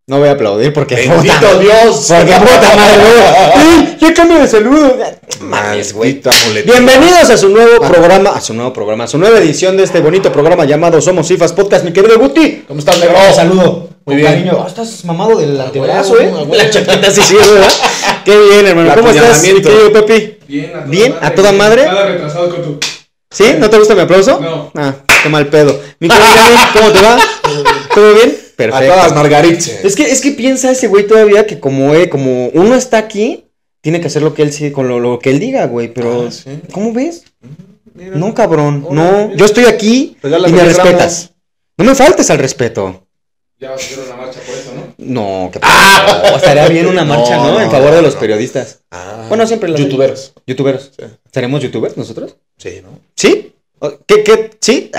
No voy a aplaudir porque... ¡Bendito Dios! Porque puta madre, güey. ¡Ya cambio de saludo! Mames, güey. Bienvenidos a su nuevo programa, a su nueva edición de este bonito programa llamado Somos Fifas Podcast, mi querido Guti. ¿Cómo estás, negro? Saludo. Muy bien. Cariño. Estás mamado del antebrazo, bueno. La chaqueta sí, ¿verdad? Qué bien, hermano. ¿Cómo estás, mi querido Pepi? Bien, ¿A toda madre? Nada retrasado con tu... ¿Sí? ¿No te gusta mi aplauso? No. Ah, qué mal pedo. Mi querido Dani, ¿cómo te va? ¿Todo bien? Perfecto. A todas margaritas. Es que piensa ese güey todavía que como uno está aquí, tiene que hacer lo que él sí, con lo que él diga, güey. Pero, sí. ¿cómo ves? Mira. No, cabrón. Hola, No, mira. yo estoy aquí Regálame y me un gramo. respetas. No me faltes al respeto. Ya vas a hacer una marcha por eso, ¿no? No, que estaría bien una marcha, ¿no? En favor de los periodistas. Bueno, siempre los YouTuberos. ¿YouTuberos? Sí. ¿Seremos youtubers nosotros? Sí, ¿no? ¿Sí? ¿Qué? ¿Sí?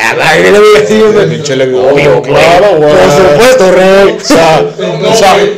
Obvio, claro, güey. Por supuesto, rey. No, güey.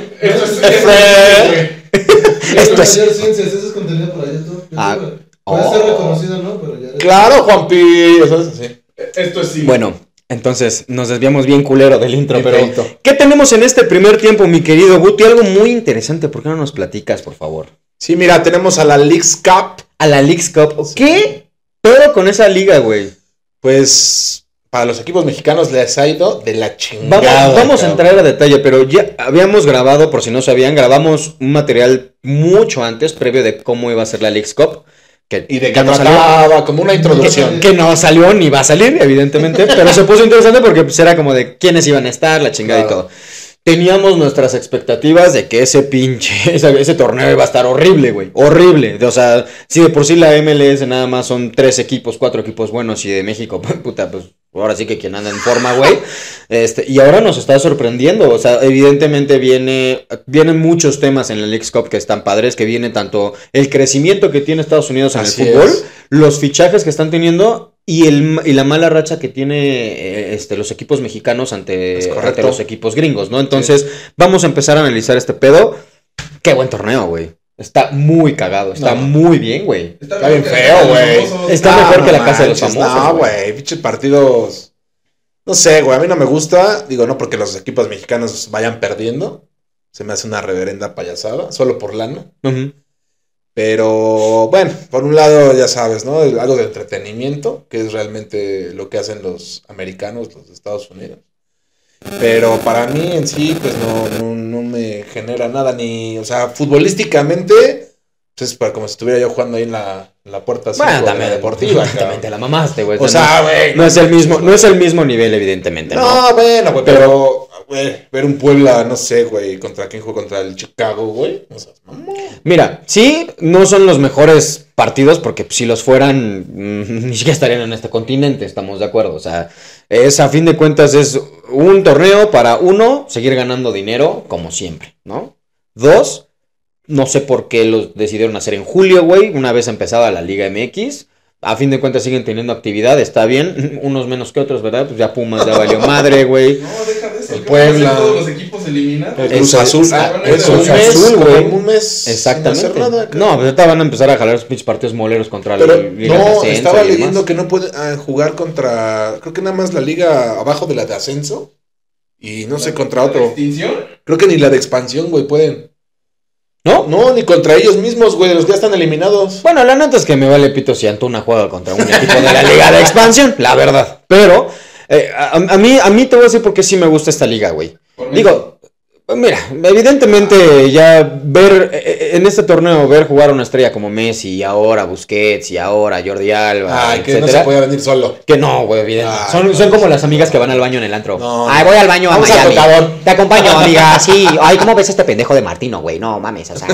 Esto es... ciencias, eso es contenido para YouTube. Ah. Puede ser reconocido, ¿no? Pero ya... Claro, Juanpi. Eso es así. Esto es sí. Bueno, entonces nos desviamos bien culero del intro, Bien pero feito. ¿qué tenemos en este primer tiempo, mi querido Guti? Algo muy interesante, ¿por qué no nos platicas, por favor? Sí, mira, tenemos a la Leagues Cup. A la Leagues Cup. ¿Qué pedo con esa liga, güey? Pues para los equipos mexicanos les ha ido de la chingada. Vamos a cabrón. entrar a detalle, pero ya habíamos grabado, por si no sabían, grabamos un material mucho antes, previo de cómo iba a ser la Leagues Cup. Y de ya que no salió. trataba como una introducción. Que no salió ni va a salir, evidentemente, pero se puso interesante porque pues, era como de quiénes iban a estar, la chingada Claro. y todo. Teníamos nuestras expectativas de que ese torneo iba a estar horrible, güey, horrible. O sea, si de por sí la MLS nada más son 4 equipos buenos y de México, puta, pues ahora sí que quien anda en forma, güey. Y ahora nos está sorprendiendo, o sea, evidentemente vienen muchos temas en la Leagues Cup que están padres, que viene tanto el crecimiento que tiene Estados Unidos en Así el fútbol, es. los fichajes que están teniendo y la mala racha que tiene los equipos mexicanos Es ante correcto. los equipos gringos, ¿no? Entonces, vamos a empezar a analizar este pedo. Qué buen torneo, güey. Está muy cagado, está No. muy bien, güey. Está bien mejor que feo, la Casa de güey. los Famosos. Está mejor que la Casa de los manches, Famosos, No, güey. güey, pinches partidos. No sé, güey, a mí no me gusta. Digo, no porque los equipos mexicanos vayan perdiendo. Se me hace una reverenda payasada, solo por lana. Ujú. Pero bueno, por un lado ya sabes, ¿no? Algo de entretenimiento, que es realmente lo que hacen los americanos, los de Estados Unidos. Pero para mí en sí, pues no me genera nada, ni, o sea, futbolísticamente, pues es para como si estuviera yo jugando ahí en la puerta Bueno, cinco de la también, deportiva. también cabrón. te la mamaste, güey. O sea, güey. no es el mismo nivel, evidentemente, ¿no? No, bueno, güey, pero, güey, ver un Puebla, no sé, güey, contra quién jugó contra el Chicago, güey. O sea, mamón. Mira, sí, no son los mejores partidos porque si los fueran, ni siquiera estarían en este continente, estamos de acuerdo. O sea, a fin de cuentas es un torneo para uno, seguir ganando dinero, como siempre, ¿no? 2, no sé por qué los decidieron hacer en julio, güey, una vez empezada la Liga MX. A fin de cuentas siguen teniendo actividad, está bien, unos menos que otros, ¿verdad? Pues ya Pumas ya valió madre, güey. No, deja de eso. El ¿Qué van a hacer Puebla. todos los equipos eliminar? El Cruz Azul. Ah, Es Cruz un mes, Azul, como güey. un mes. sin Exactamente. hacer nada, No, pues ahorita van a empezar a jalar los pinches partidos moleros contra Pero la Liga de no, Ascenso estaba y demás. leyendo que no puede jugar contra, creo que nada más la liga abajo de la de ascenso y no sé contra otro. ¿Extinción? Creo que ni la de expansión, güey, pueden. ¿No? No, ni contra ellos mismos, güey, de los que ya están eliminados. Bueno, la neta es que me vale pito si Antuna juega contra un equipo de la Liga de Expansión, la verdad. Pero a mí te voy a decir por qué sí me gusta esta liga, güey. Por Digo, mira, evidentemente ya ver en este torneo, ver jugar a una estrella como Messi y ahora Busquets y ahora Jordi Alba, Ay, que no etcétera. se podía venir solo. Que no, güey, evidentemente. Ay, Son como las amigas que van al baño en el antro. No, Ay, voy al baño a vamos al Miami. tocador. Te acompaño, amiga. Sí. Ay, ¿cómo ves este pendejo de Martino, güey? No, mames, o sea.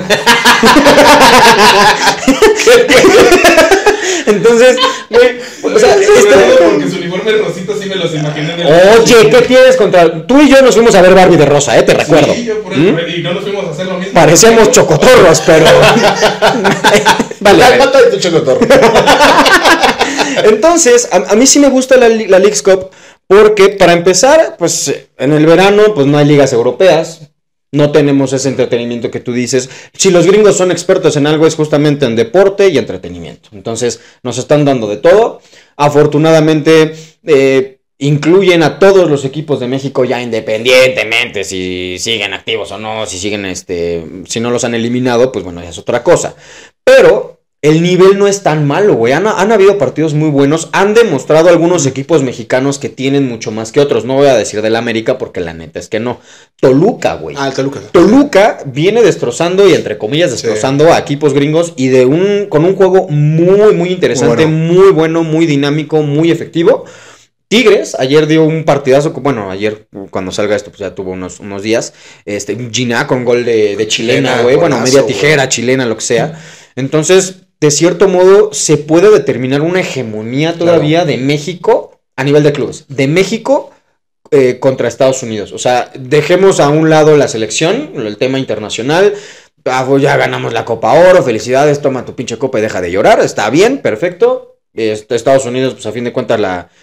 Entonces, güey, o sea, porque su uniforme rosita sí me los imaginé. en el- Oye, ¿qué tienes contra...? Tú y yo nos fuimos a ver Barbie de rosa, te recuerdo. Sí, yo por eso, y no nos fuimos a hacer lo mismo. Parecíamos chocotorros, pero... Vale. Cálmate de tu chocotorro. Entonces, a mí sí me gusta la Leagues Cup porque, para empezar, pues, en el verano, pues, no hay ligas europeas. No tenemos ese entretenimiento que tú dices. Si los gringos son expertos en algo es justamente en deporte y entretenimiento. Entonces nos están dando de todo. Afortunadamente incluyen a todos los equipos de México ya independientemente si siguen activos o no, si siguen, si no los han eliminado, pues bueno, ya es otra cosa. Pero el nivel no es tan malo, güey. Han habido partidos muy buenos. Han demostrado algunos equipos mexicanos que tienen mucho más que otros. No voy a decir del América porque la neta es que no. Toluca, güey. Ah, el Toluca. Toluca viene destrozando y entre comillas destrozando a equipos gringos y con un juego muy, muy interesante, muy bueno, muy dinámico, muy efectivo. Tigres, ayer dio un partidazo, bueno, ayer cuando salga esto, pues ya tuvo unos días, Gina con gol de chilena, güey, bueno, media tijera, chilena, lo que sea. Entonces, de cierto modo, se puede determinar una hegemonía todavía de México a nivel de clubes. De México contra Estados Unidos. O sea, dejemos a un lado la selección, el tema internacional. Pues ya ganamos la Copa Oro, felicidades, toma tu pinche copa y deja de llorar. Está bien, perfecto. Estados Unidos, pues a fin de cuentas,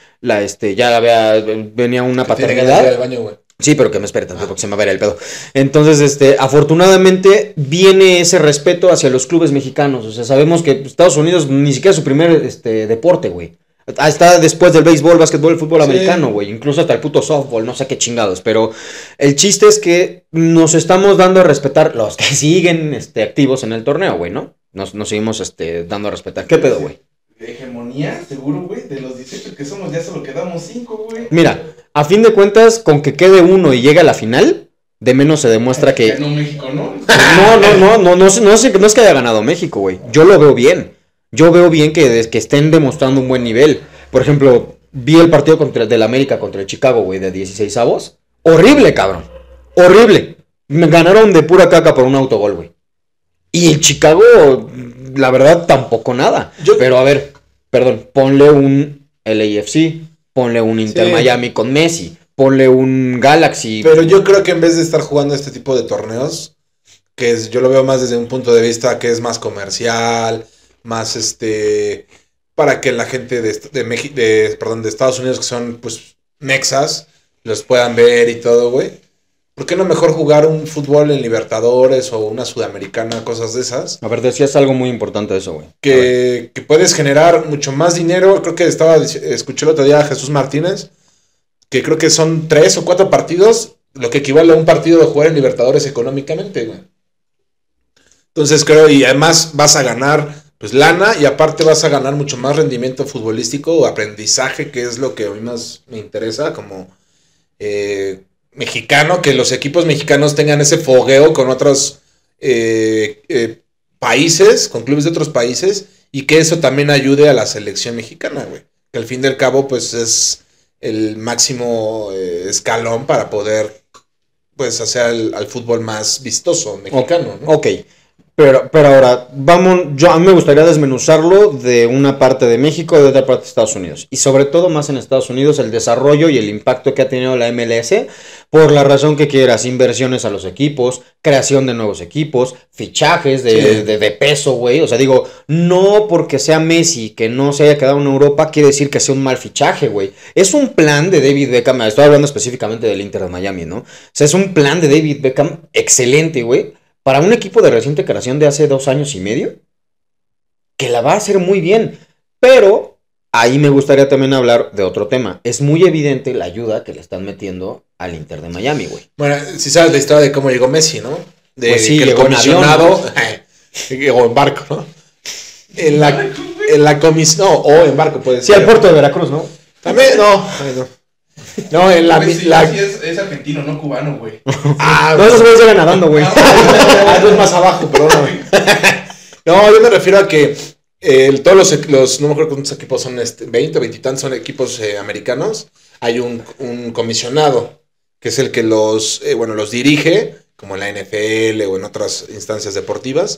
venía una paternidad. Sí, pero que me espere tanto porque se me va a ver el pedo. Entonces, afortunadamente viene ese respeto hacia los clubes mexicanos. O sea, sabemos que Estados Unidos ni siquiera es su primer deporte, güey. Está después del béisbol, básquetbol, el fútbol americano, güey. Incluso hasta el puto softball, no sé qué chingados. Pero el chiste es que nos estamos dando a respetar los que siguen activos en el torneo, güey, ¿no? Nos seguimos dando a respetar. ¿Qué pedo, güey? Hegemonía, seguro, güey. De los 18 que somos, ya solo quedamos 5, güey. Mira, a fin de cuentas, con que quede uno y llegue a la final, de menos se demuestra que... Ganó México, ¿no? No es que haya ganado México, güey. Yo lo veo bien. Yo veo bien que estén demostrando un buen nivel. Por ejemplo, vi el partido del América contra el Chicago, güey, de 16avos. Horrible, cabrón. Horrible. Me ganaron de pura caca por un autogol, güey. Y el Chicago, la verdad, tampoco nada. Pero a ver, perdón, ponle un LAFC, ponle un Inter Miami con Messi, ponle un Galaxy. Pero yo creo que en vez de estar jugando este tipo de torneos, yo lo veo más desde un punto de vista que es más comercial, más para que la gente de Estados Unidos, que son pues mexas, los puedan ver y todo, güey. ¿Por qué no mejor jugar un fútbol en Libertadores o una Sudamericana, cosas de esas? A ver, decías algo muy importante de eso, güey. Que puedes generar mucho más dinero. Creo que escuché el otro día a Jesús Martínez, que creo que son 3 o 4 partidos, lo que equivale a un partido de jugar en Libertadores económicamente, güey. Entonces creo, y además vas a ganar pues lana, y aparte vas a ganar mucho más rendimiento futbolístico o aprendizaje, que es lo que a mí más me interesa como mexicano, que los equipos mexicanos tengan ese fogueo con otros países, con clubes de otros países, y que eso también ayude a la selección mexicana, güey. Que al fin y al cabo, pues es el máximo escalón para poder, pues, hacer al fútbol más vistoso mexicano, ¿no? Ok. Pero ahora, a mí me gustaría desmenuzarlo de una parte de México y de otra parte de Estados Unidos. Y sobre todo más en Estados Unidos, el desarrollo y el impacto que ha tenido la MLS, por la razón que quieras, inversiones a los equipos, creación de nuevos equipos, fichajes de peso, güey. O sea, digo, no porque sea Messi que no se haya quedado en Europa, quiere decir que sea un mal fichaje, güey. Es un plan de David Beckham, estoy hablando específicamente del Inter de Miami, ¿no? O sea, es un plan de David Beckham excelente, güey. Para un equipo de reciente creación de hace 2 años y medio, que la va a hacer muy bien. Pero ahí me gustaría también hablar de otro tema. Es muy evidente la ayuda que le están metiendo al Inter de Miami, güey. Bueno, si sabes la historia de cómo llegó Messi, ¿no? Pues sí, que el comisionado llegó en barco, ¿no? En la comisión, no, o en barco puede ser. Sí, al puerto de Veracruz, ¿no? También, no. No, en la... Sí, es argentino, no cubano, güey. No, esos güeyes llegan nadando, güey. Eso es más abajo, perdóname. No, yo me refiero a que todos los no me acuerdo cuántos equipos son, 20 o 20 y tantos son equipos americanos. Hay un comisionado, que es el que los dirige, como en la NFL o en otras instancias deportivas.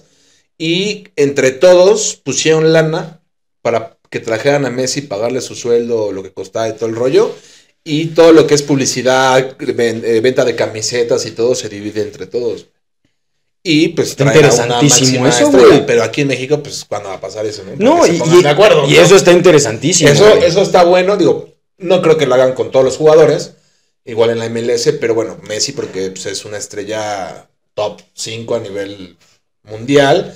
Y entre todos pusieron lana para que trajeran a Messi, pagarle su sueldo, lo que costaba y todo el rollo. Y todo lo que es publicidad, venta de camisetas y todo se divide entre todos. Y pues trae interesantísimo eso, güey. Pero aquí en México, pues, ¿cuándo va a pasar eso? No, de acuerdo, y eso está interesantísimo. Eso está bueno, digo, no creo que lo hagan con todos los jugadores, igual en la MLS, pero bueno, Messi porque pues, es una estrella top 5 a nivel mundial.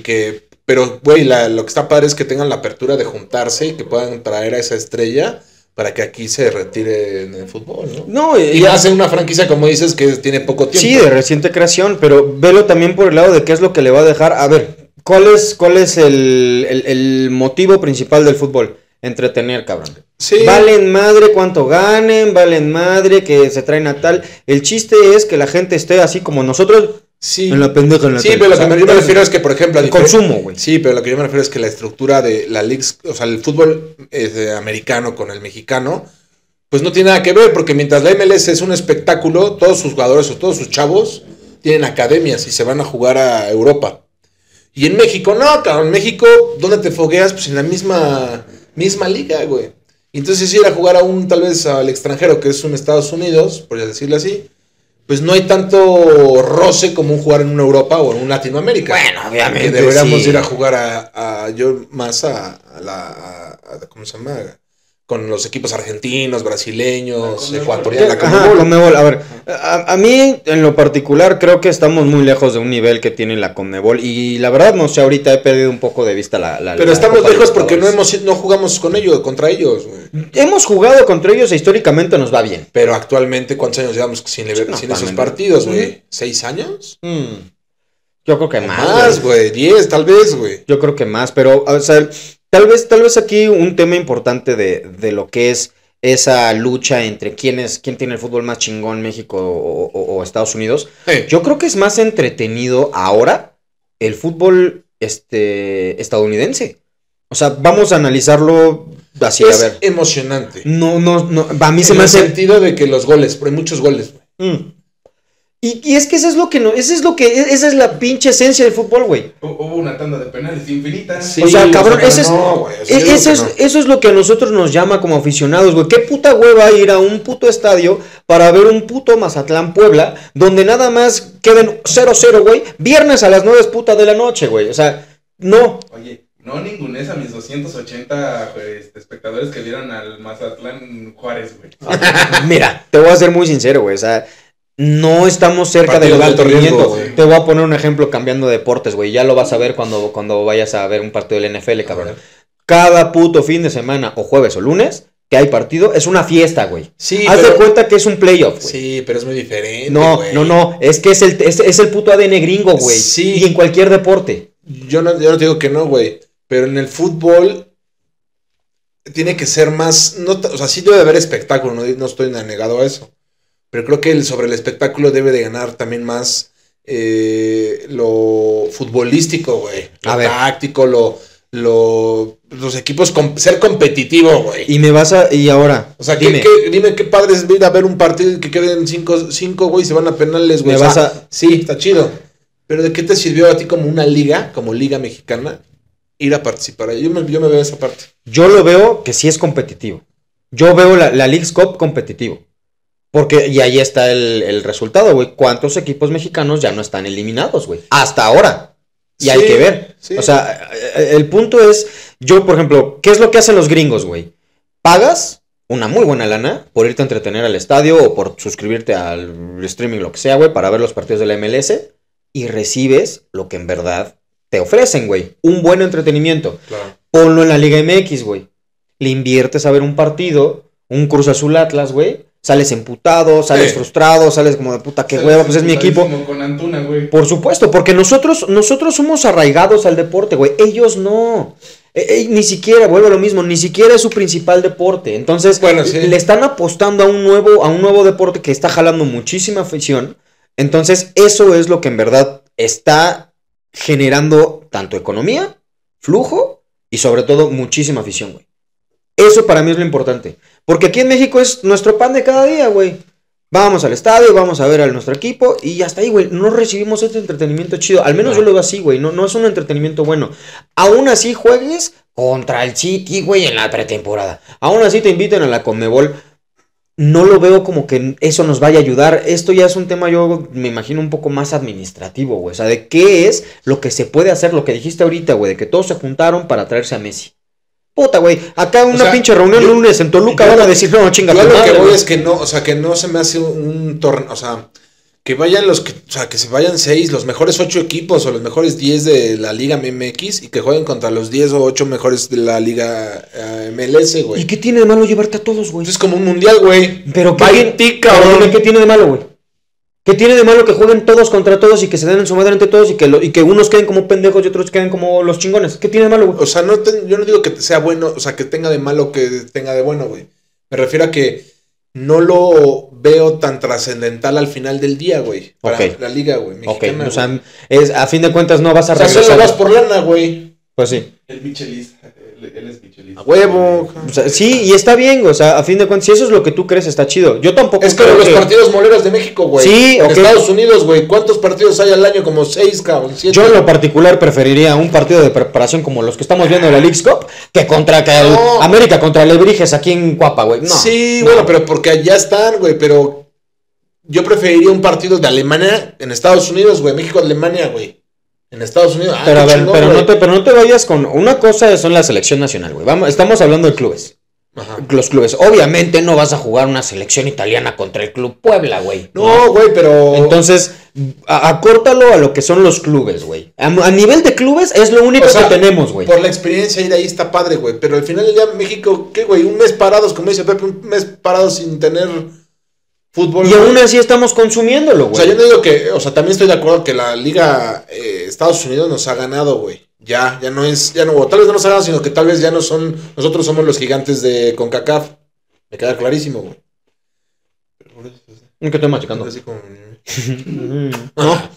Pero, güey, lo que está padre es que tengan la apertura de juntarse y que puedan traer a esa estrella para que aquí se retire en el fútbol, ¿no? No, Y más en una franquicia, como dices, que tiene poco tiempo. Sí, de reciente creación, pero velo también por el lado de qué es lo que le va a dejar. A ver, ¿cuál es el motivo principal del fútbol? Entretener, cabrón. Sí. Valen madre cuánto ganen, valen madre que se traen a tal. El chiste es que la gente esté así como nosotros Sí. en la pendeja en la Sí, tele. pero lo O sea, que yo me refiero es que, por ejemplo, el consumo, güey. Sí, pero lo que yo me refiero es que la estructura de la liga, o sea, el fútbol americano con el mexicano, pues no tiene nada que ver, porque mientras la MLS es un espectáculo, todos sus jugadores o todos sus chavos tienen academias y se van a jugar a Europa. Y en México, no, cabrón, en México, ¿dónde te fogueas? Pues en la misma liga, güey. Y entonces ir a jugar tal vez al extranjero, que es un Estados Unidos, por decirlo así, pues no hay tanto roce como un jugar en una Europa o en un Latinoamérica. Bueno, obviamente, Que deberíamos sí. ir a jugar yo más ¿cómo se llama? Con los equipos argentinos, brasileños, ecuatorianos. Ajá, Conmebol. A ver, a mí en lo particular creo que estamos muy lejos de un nivel que tiene la Conmebol y la verdad no sé, ahorita he perdido un poco de vista Pero la estamos Copa lejos porque Libertadores. no jugamos contra ellos, güey. Hemos jugado contra ellos e históricamente nos va bien. Pero actualmente, ¿cuántos años llevamos sin esos actualmente. partidos, güey? ¿6 años? Yo creo que más. Más, güey. 10, tal vez, güey. Yo creo que más, pero o sea, tal vez aquí un tema importante de lo que es esa lucha entre quién tiene el fútbol más chingón, México o Estados Unidos. Sí. Yo creo que es más entretenido ahora el fútbol estadounidense. O sea, vamos a analizarlo así, a Es ver. emocionante. No, a mí se En me el hace. sentido de que los goles, pero hay muchos goles, güey. Y es que eso es lo que no, esa es la pinche esencia del fútbol, güey. Hubo una tanda de penales infinita. Sí, O sea, cabrón, pero ese es- no, güey, o sea, yo digo Eso que es, no. eso es lo que a nosotros nos llama como aficionados, güey. Qué puta hueva ir a un puto estadio para ver un puto Mazatlán Puebla, donde nada más queden 0-0, güey. Viernes a las 9 puta de la noche, güey. O sea, no. Oye, no ningunes a mis 280 espectadores que vieron al Mazatlán Juárez, güey. Mira, te voy a ser muy sincero, güey. O sea, no estamos cerca Partido del de alto entretenimiento. riesgo, güey. Te voy a poner un ejemplo cambiando de deportes, güey. Ya lo vas a ver cuando vayas a ver un partido del NFL, cabrón. Cada puto fin de semana, o jueves o lunes, que hay partido, es una fiesta, güey. Sí, Haz de pero, cuenta que es un playoff, güey. sí, pero es muy diferente, No, güey. no, es que es el puto ADN gringo, güey. Sí. Y en cualquier deporte. Yo no te digo que no, güey. Pero en el fútbol tiene que ser más. O sea, sí debe de haber espectáculo, no estoy negado a eso. Pero creo que sobre el espectáculo debe de ganar también más lo futbolístico, güey. Lo A ver. táctico, los equipos, ser competitivo, güey. Y ahora, O sea, dime, dime qué padre es ir a ver un partido y que queden 5, güey, y se van a penales, güey. Me O sea, vas a- sí, está chido. Pero ¿de qué te sirvió a ti como una liga, como liga mexicana, ir a participar? Yo me veo esa parte. yo lo veo que sí es competitivo. Yo veo la Leagues Cup competitivo. Y ahí está el resultado, güey. ¿Cuántos equipos mexicanos ya no están eliminados, güey? Hasta ahora. Y Sí, hay que ver. sí. O sea, el punto es, yo, por ejemplo, ¿qué es lo que hacen los gringos, güey? Pagas una muy buena lana por irte a entretener al estadio o por suscribirte al streaming, lo que sea, güey, para ver los partidos de la MLS y recibes lo que en verdad te ofrecen, güey. Un buen entretenimiento. Claro. Ponlo en la Liga MX, güey. Le inviertes a ver un partido, un Cruz Azul Atlas, güey. Sales emputado, sales Sí. frustrado, sales como de puta, qué hueva, pues es mi equipo. Como con Antuna, güey. Por supuesto, porque nosotros somos arraigados al deporte, güey. Ellos no. Ni siquiera, vuelvo a lo mismo, ni siquiera es su principal deporte. Entonces, Bueno, sí. le están apostando a un nuevo deporte que está jalando muchísima afición. Entonces, eso es lo que en verdad está generando tanto economía, flujo y sobre todo muchísima afición, güey. Eso para mí es lo importante. Porque aquí en México es nuestro pan de cada día, güey. Vamos al estadio, vamos a ver a nuestro equipo y hasta ahí, güey. No recibimos este entretenimiento chido. Al menos No. yo lo veo así, güey. No es un entretenimiento bueno. Aún así juegues contra el City, güey, en la pretemporada. Aún así te inviten a la Conmebol. No lo veo como que eso nos vaya a ayudar. Esto ya es un tema, yo me imagino, un poco más administrativo, güey. O sea, de qué es lo que se puede hacer, lo que dijiste ahorita, güey. De que todos se juntaron para traerse a Messi. Puta, güey. Acá una sea, pinche reunión yo- lunes en Toluca yo van a lo- decir, no, chinga Yo tu lo que madre, voy güey. es que no, o sea, que no se me hace un torneo, o sea, que vayan o sea, que se vayan 6, los mejores 8 equipos o los mejores 10 de la Liga MX y que jueguen contra los 10 o 8 mejores de la Liga MLS, güey. ¿Y qué tiene de malo llevarte a todos, güey? Es como un mundial, güey. Pero cabrón. ¿qué tiene de malo, güey? ¿Qué tiene de malo que jueguen todos contra todos y que se den en su madre entre todos y que unos queden como pendejos y otros queden como los chingones? ¿Qué tiene de malo, güey? O sea, yo no digo que sea bueno, o sea, que tenga de malo que tenga de bueno, güey. Me refiero a que no lo veo tan trascendental al final del día, güey. Para la liga, güey, mexicana. O sea, a fin de cuentas no vas a regresar. O sea, solo vas por lana, güey. Pues sí. El Michelista, él es Michelista. A huevo. O sea, sí, y está bien, o sea, a fin de cuentas, si eso es lo que tú crees, está chido. Yo tampoco es creo los partidos moleros de México, güey. Sí, en Estados Unidos, güey. ¿Cuántos partidos hay al año? Como 6, cabrón. 7. Yo en lo particular preferiría un partido de preparación como los que estamos viendo en la Leagues Cup que contra América contra Alebrijes aquí en Cuapa, güey. No. Sí, bueno, pero porque allá están, güey, pero yo preferiría un partido de Alemania en Estados Unidos, güey. México-Alemania, güey. En Estados Unidos. Pero a ver, pero no te vayas con... Una cosa son la selección nacional, güey. Estamos hablando de clubes. Ajá. Los clubes. Obviamente no vas a jugar una selección italiana contra el Club Puebla, güey. No, güey, pero... Entonces, acórtalo a lo que son los clubes, güey. A nivel de clubes es lo único que tenemos, güey. Por la experiencia ir ahí está padre, güey. Pero al final del día México, ¿qué, güey? Un mes parados, como dice Pepe, un mes parados sin tener... fútbol, y aún así estamos consumiéndolo, güey. O sea, yo no digo que, o sea, también estoy de acuerdo que la Liga Estados Unidos nos ha ganado, güey. Ya no, o tal vez no nos ha ganado, sino que tal vez ya no son, nosotros somos los gigantes de CONCACAF. Me queda clarísimo, güey. ¿Qué estoy machacando? Así como... no.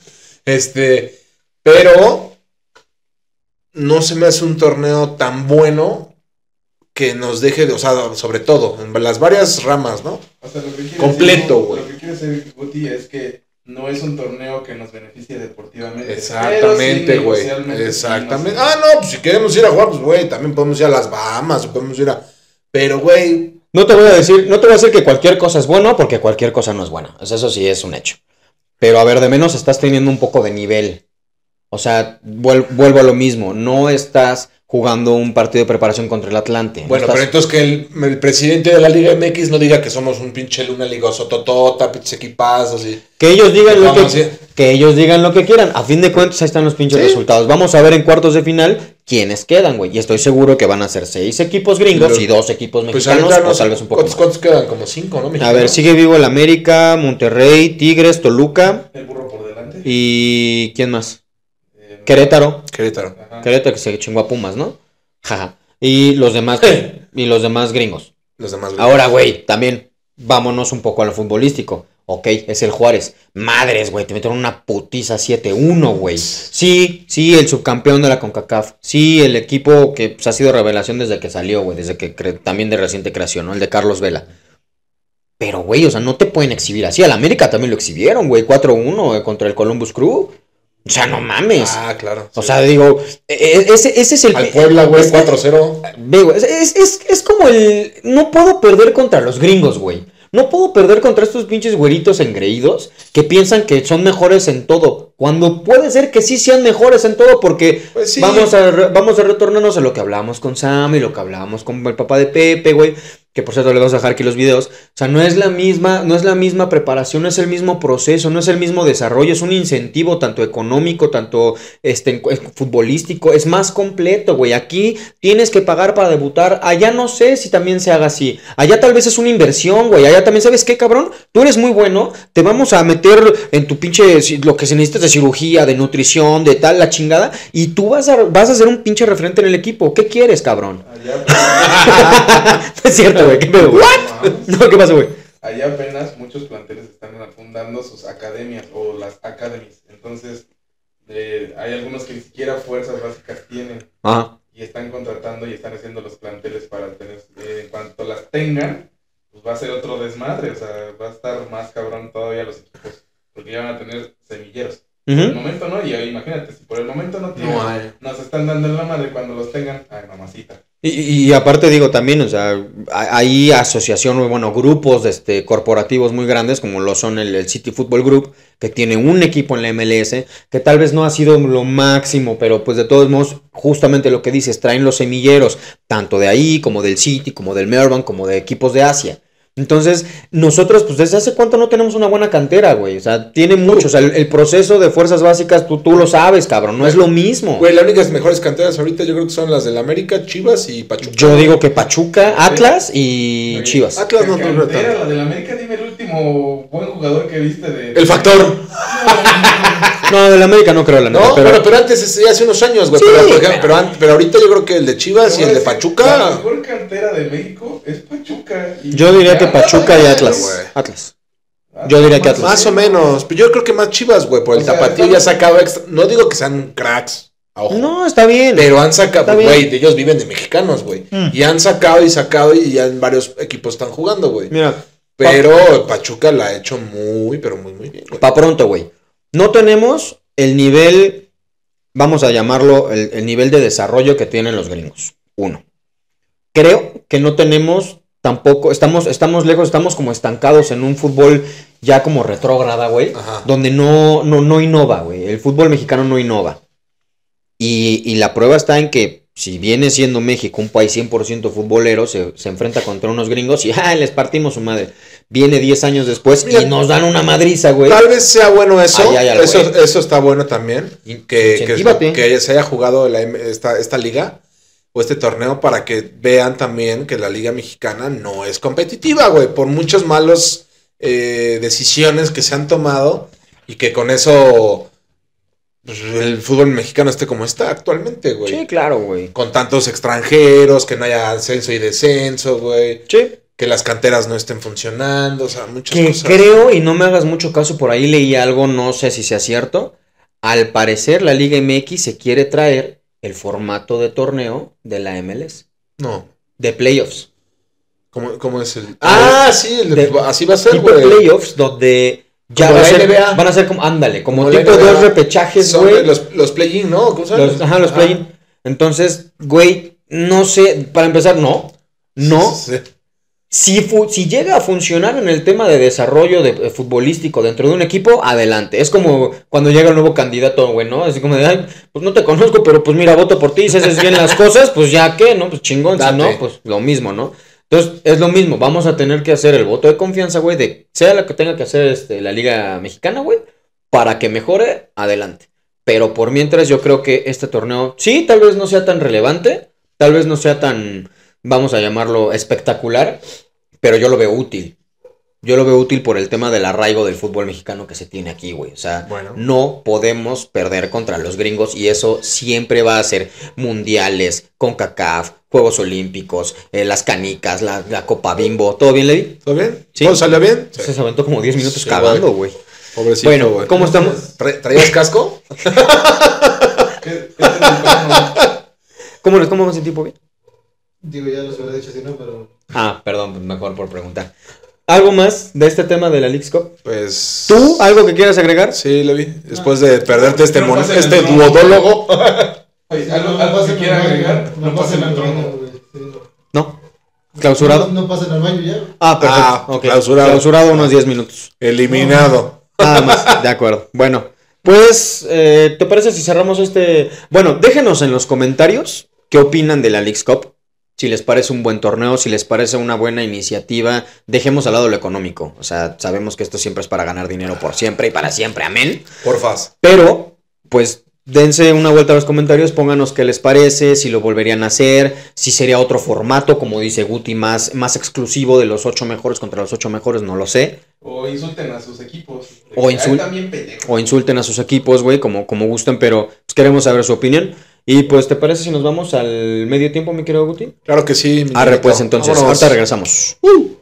Pero no se me hace un torneo tan bueno que nos deje de, o sea, sobre todo, en las varias ramas, ¿no? O sea, lo que quiere completo, güey. Lo que quiere decir Guti es que no es un torneo que nos beneficie deportivamente. Exactamente, güey. Exactamente. No, pues si queremos ir a jugar, pues, güey, también podemos ir a las Bahamas, podemos ir a... Pero, güey... No te voy a decir que cualquier cosa es bueno, porque cualquier cosa no es buena. O sea, eso sí es un hecho. Pero, a ver, de menos estás teniendo un poco de nivel. O sea, vuelvo a lo mismo. No estás jugando un partido de preparación contra el Atlante. Bueno, pero entonces que el presidente de la Liga MX no diga que somos un pinche Luna Ligoso totota, pinches equipazos y... Que ellos digan lo que quieran. A fin de cuentas, ahí están los pinches resultados. Vamos a ver en cuartos de final quiénes quedan, güey. Y estoy seguro que van a ser 6 equipos gringos y 2 equipos mexicanos, o tal vez un poco más. ¿Cuántos quedan? Como 5, ¿no? Mexicanos. A ver, sigue vivo el América, Monterrey, Tigres, Toluca. El burro por delante. ¿Y quién más? Querétaro. Ajá. Querétaro que se chingó a Pumas, ¿no? Jaja. Y los demás gringos. Ahora, güey, también vámonos un poco a lo futbolístico. Ok, es el Juárez. Madres, güey, te metieron una putiza 7-1, güey. Sí, el subcampeón de la CONCACAF. Sí, el equipo que pues, ha sido revelación desde que salió, güey. Desde que también de reciente creación, ¿no? El de Carlos Vela. Pero, güey, o sea, no te pueden exhibir así. Al América también lo exhibieron, güey. 4-1 contra el Columbus Crew. O sea, no mames. Claro. Sí. O sea, digo, ese es el... Al Puebla, güey, 4-0. Güey, es como el... No puedo perder contra los gringos, güey. No puedo perder contra estos pinches güeritos engreídos que piensan que son mejores en todo. Cuando puede ser que sí sean mejores en todo porque pues sí. vamos a retornarnos a lo que hablábamos con Sam y lo que hablábamos con el papá de Pepe, güey. Que por cierto le vamos a dejar aquí los videos. O sea, no es la misma preparación, no es el mismo proceso, no es el mismo desarrollo, es un incentivo tanto económico, tanto futbolístico, es más completo, güey. Aquí tienes que pagar para debutar. Allá no sé si también se haga así. Allá tal vez es una inversión, güey. Allá también, ¿sabes qué, cabrón? Tú eres muy bueno, te vamos a meter en tu pinche lo que se necesita de cirugía, de nutrición, de tal, la chingada, y tú vas a ser un pinche referente en el equipo. ¿Qué quieres, cabrón? Es cierto, güey. ¿Qué pedo, güey? No, ¿qué pasa, güey? Allá apenas muchos planteles están fundando sus academias o las academies. Entonces, hay algunos que ni siquiera fuerzas básicas tienen. Ajá. Y están contratando y están haciendo los planteles para tener, en cuanto las tengan, pues va a ser otro desmadre. O sea, va a estar más cabrón todavía los equipos. Porque ya van a tener semilleros. Por el momento no, y imagínate, si por el momento no tienen, nos están dando en la madre cuando los tengan, ay, mamacita. Y aparte digo también, o sea, hay asociación, bueno, grupos corporativos muy grandes como lo son el City Football Group, que tiene un equipo en la MLS, que tal vez no ha sido lo máximo, pero pues de todos modos, justamente lo que dices, traen los semilleros, tanto de ahí como del City, como del Melbourne, como de equipos de Asia. Entonces, nosotros, pues, ¿desde hace cuánto no tenemos una buena cantera, güey? O sea, tiene mucho. O sea, el proceso de fuerzas básicas, tú lo sabes, cabrón. No es lo mismo. Güey, las únicas mejores canteras ahorita yo creo que son las del América, Chivas y Pachuca. Yo digo que Pachuca, Atlas y Chivas. Atlas no creo Cantera, tanto. la del América, dime el último buen jugador que viste de... El factor. No, del América no creo, la neta. No, pero antes, hace unos años, güey. Sí, pero ahorita yo creo que el de Chivas y el de La Pachuca. mejor cantera de México es Pachuca. Yo diría que Pachuca y güey. Atlas. Atlas. Yo diría que Atlas. Más o menos. Pero yo creo que más Chivas, güey. Por el O sea, tapatío ya ha sacado extra. No digo que sean cracks. A ojo. No, está bien. Pero han sacado, Está bien. güey, ellos viven de mexicanos, güey. Y han sacado y ya en varios equipos están jugando, güey. Mira, Pero Pachuca la ha hecho muy, pero muy, muy bien, güey. pa' pronto, güey. No tenemos el nivel, vamos a llamarlo, el nivel de desarrollo que tienen los gringos. Uno. Creo que no tenemos tampoco, estamos lejos, estamos como estancados en un fútbol ya como retrógrada, güey. Ajá. Donde no innova, güey. El fútbol mexicano no innova. Y la prueba está en que si viene siendo México un país 100% futbolero, se enfrenta contra unos gringos y les partimos su madre. Viene 10 años después Mira, y nos dan una madriza, güey. Tal vez sea bueno eso. Ay, ay, ay, eso, güey. eso está bueno también. Que Incentívate. se haya jugado esta liga o este torneo para que vean también que la liga mexicana no es competitiva, güey. Por muchos malos decisiones que se han tomado y que con eso pues, el fútbol mexicano esté como está actualmente, güey. Sí, claro, güey. Con tantos extranjeros, que no haya ascenso y descenso, güey. Sí. Que las canteras no estén funcionando, o sea, muchas Que cosas. creo, y no me hagas mucho caso, por ahí leí algo, no sé si sea cierto. Al parecer, la Liga MX se quiere traer el formato de torneo de la MLS, No. de playoffs. ¿Cómo es el...? Sí, así va a ser, Tipo güey. playoffs donde ya Como va a la ser, NBA. van a ser como, ándale, como Como la tipo NBA. dos repechajes, Son güey. los play-in, ¿no? ¿Cómo se llama? Los play-in. Entonces, güey, no sé, para empezar, no. Sí. Si llega a funcionar en el tema de desarrollo futbolístico dentro de un equipo, adelante. Es como cuando llega el nuevo candidato, güey, ¿no? Así como de, ay, pues no te conozco, pero pues mira, voto por ti, si haces bien las cosas, pues ya qué, ¿no? Pues chingón, si Date. no, pues lo mismo, ¿no? Entonces, es lo mismo, vamos a tener que hacer el voto de confianza, güey, de sea la que tenga que hacer la Liga Mexicana, güey, para que mejore, adelante. Pero por mientras yo creo que este torneo, sí, tal vez no sea tan relevante, tal vez no sea tan, vamos a llamarlo, espectacular, pero yo lo veo útil. Yo lo veo útil por el tema del arraigo del fútbol mexicano que se tiene aquí, güey. O sea, Bueno. no podemos perder contra los gringos y eso siempre va a ser mundiales, CONCACAF, Juegos Olímpicos, las canicas, la Copa Bimbo. ¿Todo bien, Levi? ¿Todo bien? Sí. ¿Todo salió bien? Se aventó como 10 minutos Sí, cagando, güey. Pobrecito, Bueno, güey. ¿cómo estamos? ¿Traías casco? ¿Qué te digo? ¿Cómo vas en tiempo, güey? Digo, ya los hubiera dicho si no, pero. Ah, perdón, mejor por preguntar. ¿Algo más de este tema de la Leagues Cup? Pues... ¿Tú algo que quieras agregar? Sí, Levi. Después de perderte este No pasa en el trono. duodólogo. Oye, ¿algo que quiera agregar? No pasa en el trono. güey. Sí. ¿No? ¿Clausurado? No pasen al baño ya. Ah, perfecto. Ah, Ok. clausurado. Clausurado unos 10 minutos. Eliminado. Nada más, de acuerdo. Bueno, pues, ¿te parece si cerramos este...? Bueno, déjenos en los comentarios qué opinan de la Leagues Cup. Si les parece un buen torneo, si les parece una buena iniciativa. Dejemos al lado lo económico. O sea, sabemos que esto siempre es para ganar dinero por siempre y para siempre, amén. Porfas. Pero, pues, dense una vuelta a los comentarios, pónganos qué les parece, si lo volverían a hacer, si sería otro formato, como dice Guti, más exclusivo de los 8 mejores contra los 8 mejores, no lo sé. O insulten a sus equipos. O Ay, insul- también pendejo. O insulten a sus equipos, güey, como gusten, pero pues, queremos saber su opinión. Y pues, ¿te parece si nos vamos al medio tiempo, mi querido Guti? Claro que sí. mi Arre, niñito. pues entonces, Vámonos. ahorita regresamos.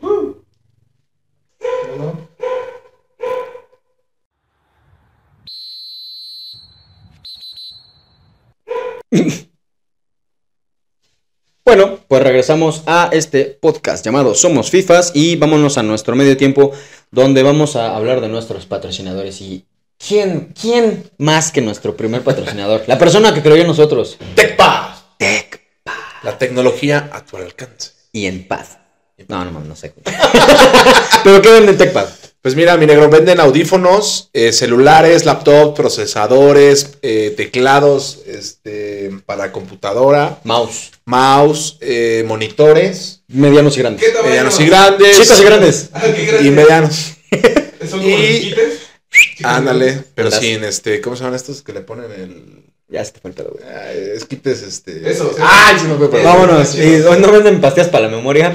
¿No? Bueno, pues regresamos a este podcast llamado Somos Fifas y vámonos a nuestro medio tiempo donde vamos a hablar de nuestros patrocinadores y ¿quién más que nuestro primer patrocinador? La persona que creyó en nosotros. TecPad. Tech La tecnología a tu alcance. y en paz. No sé. ¿Pero qué venden TechPad? Pues mira, mi negro, venden audífonos, celulares, laptops, procesadores, teclados para computadora, Mouse. monitores, Medianos y grandes. ¿Qué tamaño? medianos y grandes. Chicos y grandes. Ah, qué grande. Y medianos. ¿Son como y- los quites? Ándale, pero Ándale. sin ¿cómo se llaman estos que le ponen el Ya se te fue el pedo, güey. esquites Eso. ¡Ay, se me fue! Perdón. Vámonos. Y hoy no venden pastillas para la memoria.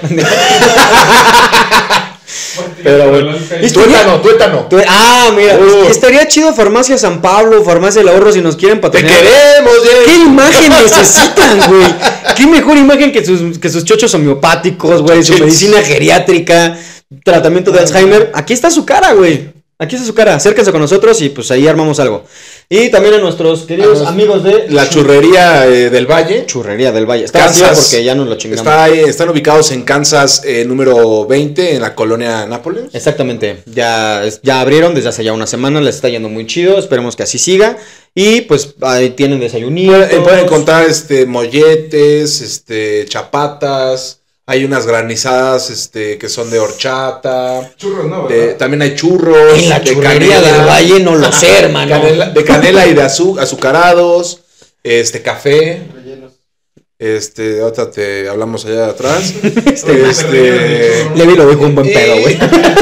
Pero bueno. Tuétano. Mira, estaría chido Farmacia San Pablo, Farmacia del Ahorro si nos quieren ¡Te patrocinar. queremos, ¿Qué Jay! imagen necesitan, güey? ¿Qué mejor imagen que sus chochos homeopáticos, güey? Su Chochos. medicina geriátrica, tratamiento de Alzheimer. Aquí está su cara, güey. Aquí está su cara. Acérquense con nosotros y pues ahí armamos algo. Y también a nuestros queridos amigos de La churrería del Valle. Churrería del Valle. Está Kansas. vacía porque ya nos lo chingamos. Están ubicados en Kansas número 20, en la colonia Nápoles. Exactamente, ya abrieron desde hace ya una semana, les está yendo muy chido, esperemos que así siga. Y pues ahí tienen desayunitos. Pueden encontrar molletes, chapatas. Hay unas granizadas que son de horchata. Churros, ¿no? ¿Verdad? También hay churros. En la de churrería canela, del Valle no lo sé, hermano. de canela y de azucarados. Café. Rellenos. Otra te hablamos allá de atrás. Levi lo dijo un buen pedo, güey.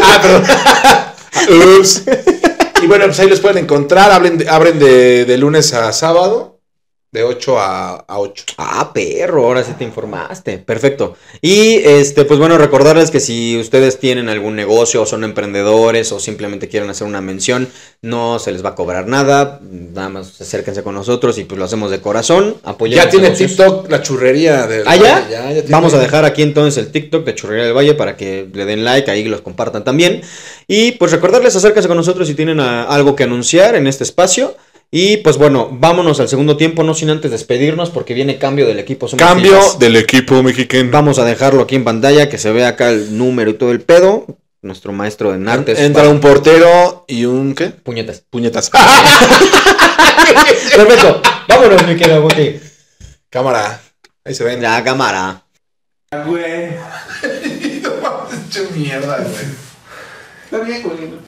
Ups. Y bueno, pues ahí los pueden encontrar. Abren de lunes a sábado. De 8 a 8. Perro, ahora sí te informaste. Perfecto. Y pues bueno, recordarles que si ustedes tienen algún negocio o son emprendedores o simplemente quieren hacer una mención, no se les va a cobrar nada. Nada más acérquense con nosotros y pues lo hacemos de corazón. Apoyen Ya los tiene negocios. TikTok la churrería del ¿Ah, ya? Valle, ya tiene. Vamos a dejar aquí entonces el TikTok de Churrería del Valle para que le den like, ahí los compartan también. Y pues recordarles, acérquense con nosotros si tienen algo que anunciar en este espacio. Y pues bueno, vámonos al segundo tiempo, no sin antes despedirnos porque viene cambio del equipo. Somos Cambio Chivas. del equipo mexicano. Vamos a dejarlo aquí en pantalla, que se vea acá el número y todo el pedo. Nuestro maestro en artes. Entra un portero y un ¿qué? Puñetas. Puñetas. Perfecto. Vámonos, mi querido Guti. Cámara. Ahí se ven. La cámara. Güey. No mames, hecho mierda, güey. Está bien, güey.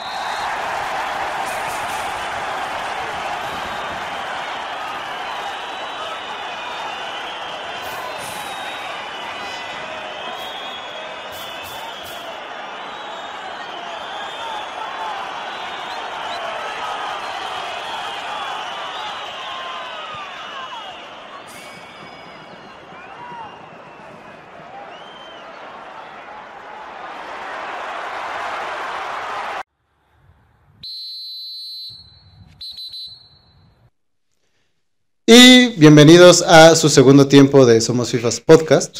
Y bienvenidos a su segundo tiempo de Somos Fifas Podcast.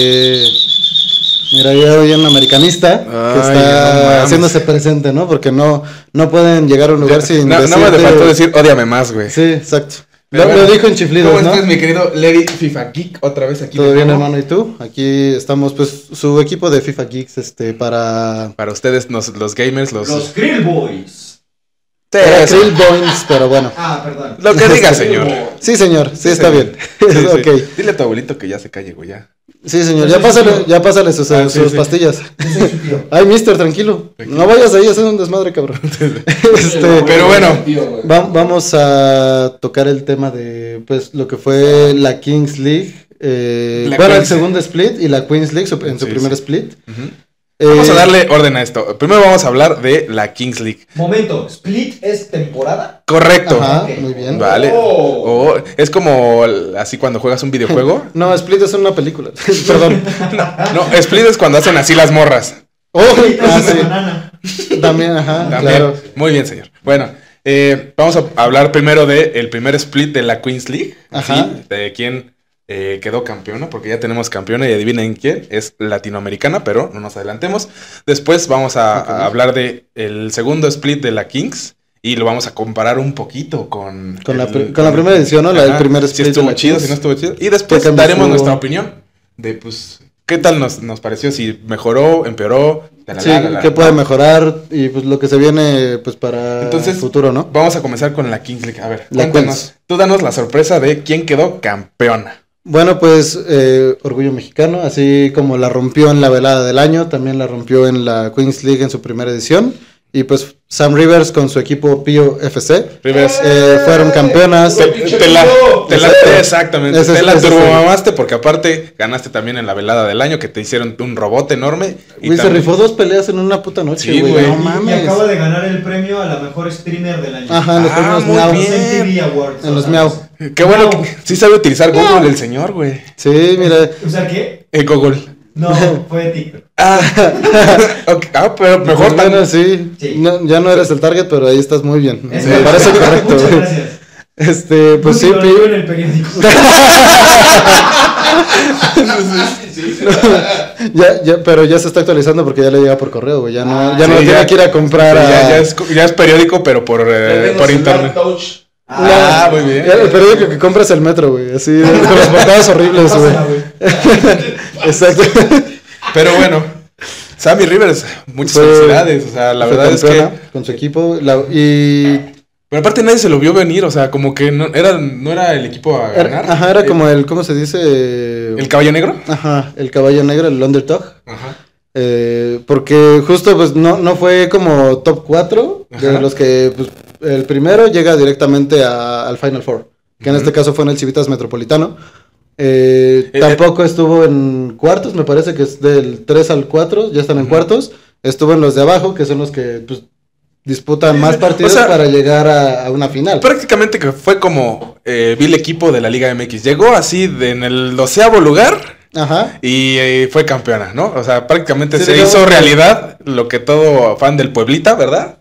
Mira, ya hay un americanista que Ay, está no mames. haciéndose presente, ¿no? Porque no pueden llegar a un lugar sin No me decirte- faltó decir, ódiame más, güey. Sí, exacto. Pero Lo bueno, dijo en chiflidos, ¿Cómo ¿no? estás, mi querido Levi FIFA Geek? Otra vez aquí. Todo de bien, nuevo. hermano. ¿Y tú? Aquí estamos, pues, su equipo de FIFA Geeks, para... Para ustedes, los gamers, los... Grill Boys. Sí, Para eso. Krill Boys, pero bueno. Ah, perdón. Lo que diga, señor. Sí, señor. Sí, está señor. bien. Sí, sí. Ok. Dile a tu abuelito que ya se calle, güey, ya. Sí, señor. Ya pásale sus, Ah, sus sí. pastillas. Ay, mister, tranquilo. No vayas ahí a hacer un desmadre, cabrón. Pero bueno, Vamos a tocar el tema de, pues, lo que fue la Kings League. La Bueno, el Queens- segundo split y la Queens League en su Sí, primer sí. split. Ujú. Vamos a darle orden a esto. Primero vamos a hablar de la Kings League. Momento, ¿Split es temporada? Correcto. Ajá, Ok. muy bien. Vale. Oh. Es como así cuando juegas un videojuego. No, Split es una película. Perdón. No, Split es cuando hacen así las morras. Oh, sí. También, ajá, También. claro. Muy bien, señor. Bueno, vamos a hablar primero del primer split de la Queens League. Ajá. ¿Sí? De quién quedó campeona, porque ya tenemos campeona y adivinen quién. Es latinoamericana, pero no nos adelantemos. Después vamos a hablar de el segundo split de la Kings. Y lo vamos a comparar un poquito con la primera edición, ¿no? La del primer Si split de estuvo la chido, Kings. si no estuvo chido. Y después ¿Qué cambios daremos hubo? nuestra opinión de, pues, qué tal nos pareció. Si mejoró, empeoró. Sí, que puede mejorar y pues lo que se viene pues para Entonces, el futuro, ¿no? Vamos a comenzar con la Kings League. A ver, La cuéntanos. Queens. Tú danos la sorpresa de quién quedó campeona. Bueno, pues Orgullo Mexicano, así como la rompió en la velada del año, también la rompió en la Queens League en su primera edición. Y pues Sam Rivers con su equipo Pio FC Rivers. fueron campeonas. Exactamente. Ese Te la es- turbomamaste porque aparte ganaste también en la velada del año que te hicieron un robote enorme. Y Güey, se también- rifó 2 peleas en una puta noche, Sí, güey. güey. No Y Y mames. acaba de ganar el premio a la mejor streamer del año. Ajá, en los premios muy Miau. bien. Los MTV Awards. En los o sea, Miau. Qué bueno que sí sabe utilizar Google el señor, güey. Sí, mira. O sea, ¿qué? Google. No, fue de TikTok. Ok, pero mejor Pues, bueno, tan... sí. Sí. No, ya no eres el target, pero ahí estás muy bien. Es Me que- parece correcto, Muchas güey. gracias. Pues sí, Lo leo en el periódico. pero ya se está actualizando porque ya le llega por correo, güey. Ya no, ya no Sí, tiene ya- que ir a comprar Ya es periódico, pero por internet. Ah, muy bien. El periódico que compras el metro, güey. Así, con las portadas horribles, güey. Pásala, güey. Exacto. Pero bueno, Sammy Rivers, muchas Fue- felicidades. O sea, la Fue verdad es campeona que... con su equipo. Y Pero aparte nadie se lo vio venir, o sea, como que no era el equipo a ganar. era como el, ¿cómo se dice? ¿El caballo negro? Ajá, el caballo negro, el underdog. Ajá. Porque justo pues no fue como top 4 de Ajá. los que pues, el primero llega directamente al Final Four, que en este caso fue en el Civitas Metropolitano. Tampoco estuvo en cuartos, me parece que es del 3 al 4, ya están en cuartos. Estuvo en los de abajo, que son los que pues, disputan más partidos O sea, para llegar a una final. Prácticamente que fue como vi el equipo de la Liga MX. Llegó así en el 12º lugar Ajá. y fue campeona, ¿no? O sea, prácticamente Sí, se digamos hizo que- realidad lo que todo fan del Pueblita, ¿verdad?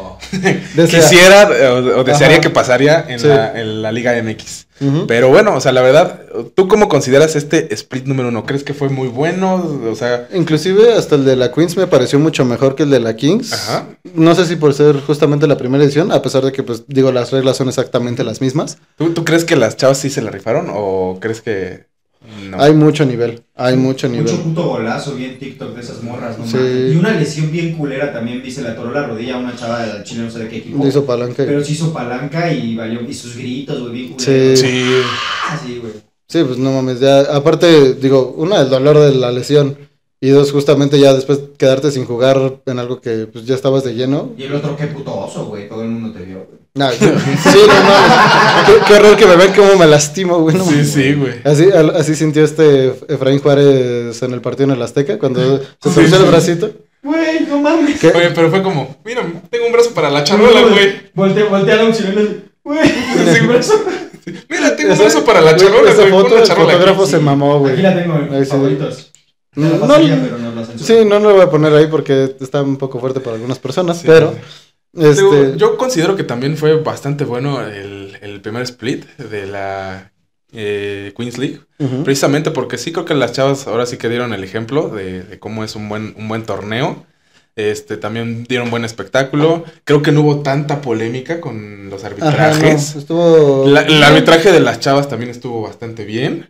Desea. Quisiera o desearía Ajá. que pasaría en, Sí. en la Liga MX. Ujú. Pero bueno, o sea, la verdad, ¿tú cómo consideras este split número 1? ¿Crees que fue muy bueno? O sea, Inclusive hasta el de la Queens me pareció mucho mejor que el de la Kings. Ajá. No sé si por ser justamente la primera edición, a pesar de que pues digo las reglas son exactamente las mismas. ¿tú crees que las chavas sí se la rifaron o crees que no? Hay mucho nivel, hay mucho nivel. Mucho puto golazo vi en TikTok de esas morras, no Sí. mames. Y una lesión bien culera también vi, se le atoró la rodilla a una chava del Chile, no sé de qué equipo. Le hizo palanca. Pero se hizo palanca y valió, y sus gritos, güey, bien culeros. Sí. Sí. Así, güey. Sí, pues no mames, ya, aparte, digo, una, el dolor de la lesión, y dos, justamente ya después quedarte sin jugar en algo que pues ya estabas de lleno. Y el otro, qué puto oso, güey, todo el mundo te vio, güey. Nah, sí, no mames, qué horror que me ven cómo me lastimo, güey. No Sí, mames. sí, güey. Así sintió Efraín Juárez en el partido en el Azteca, cuando se Sí, torció el sí. bracito. Güey, no mames. ¿Qué? Oye, pero fue como, mira, tengo un brazo para la charola, güey. Voltea al auxiliar y güey, sin brazo. Mira, tengo un Esa- brazo para la güey, charola, esa güey. Pon foto, la el charola fotógrafo aquí. se mamó, güey. Aquí la tengo, Ahí sí. favoritos. No, La no, pasaría, pero no la censuro. Sí, no lo voy a poner ahí porque está un poco fuerte para algunas personas, Sí. pero Digo, yo considero que también fue bastante bueno el primer split de la Queens League. ujú. Precisamente porque sí creo que las chavas ahora sí que dieron el ejemplo de cómo es un buen torneo. También dieron buen espectáculo. Creo que no hubo tanta polémica con los Ajá, no, arbitrajes. estuvo El arbitraje de las chavas también estuvo bastante bien.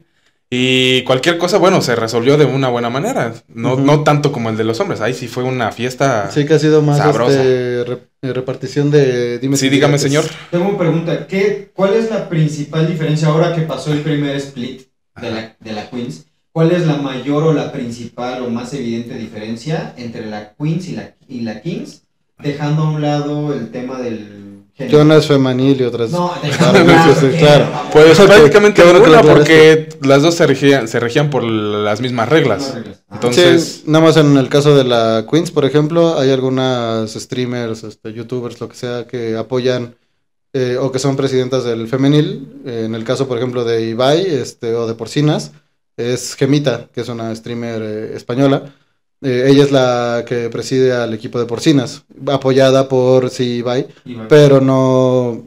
Y cualquier cosa, bueno, se resolvió de una buena manera. No, Ujú. no tanto como el de los hombres. Ahí sí fue una fiesta. sí que ha sido más Sabrosa. repartición de dime Sí, dígame, diretes. señor. Tengo una pregunta. ¿Cuál es la principal diferencia ahora que pasó el primer split de la Queens? ¿Cuál es la mayor o la principal o más evidente diferencia entre la Queens y la Kings? Dejando a un lado el tema del Que género. una es femenil y otra es... No, Claro, dejando a un lado sí, el claro. género, vamos. Pues Ok, prácticamente qué bueno que lo ninguna, aclaraste. porque las dos se regían por las mismas reglas. No reglas. Ah. Entonces, Sí, nada más en el caso de la Queens, por ejemplo, hay algunas streamers, youtubers, lo que sea, que apoyan o que son presidentas del femenil. En el caso, por ejemplo, de Ibai o de Porcinas, es Gemita, que es una streamer española. Ella es la que preside al equipo de Porcinas, apoyada por Ibai, Y va- pero no...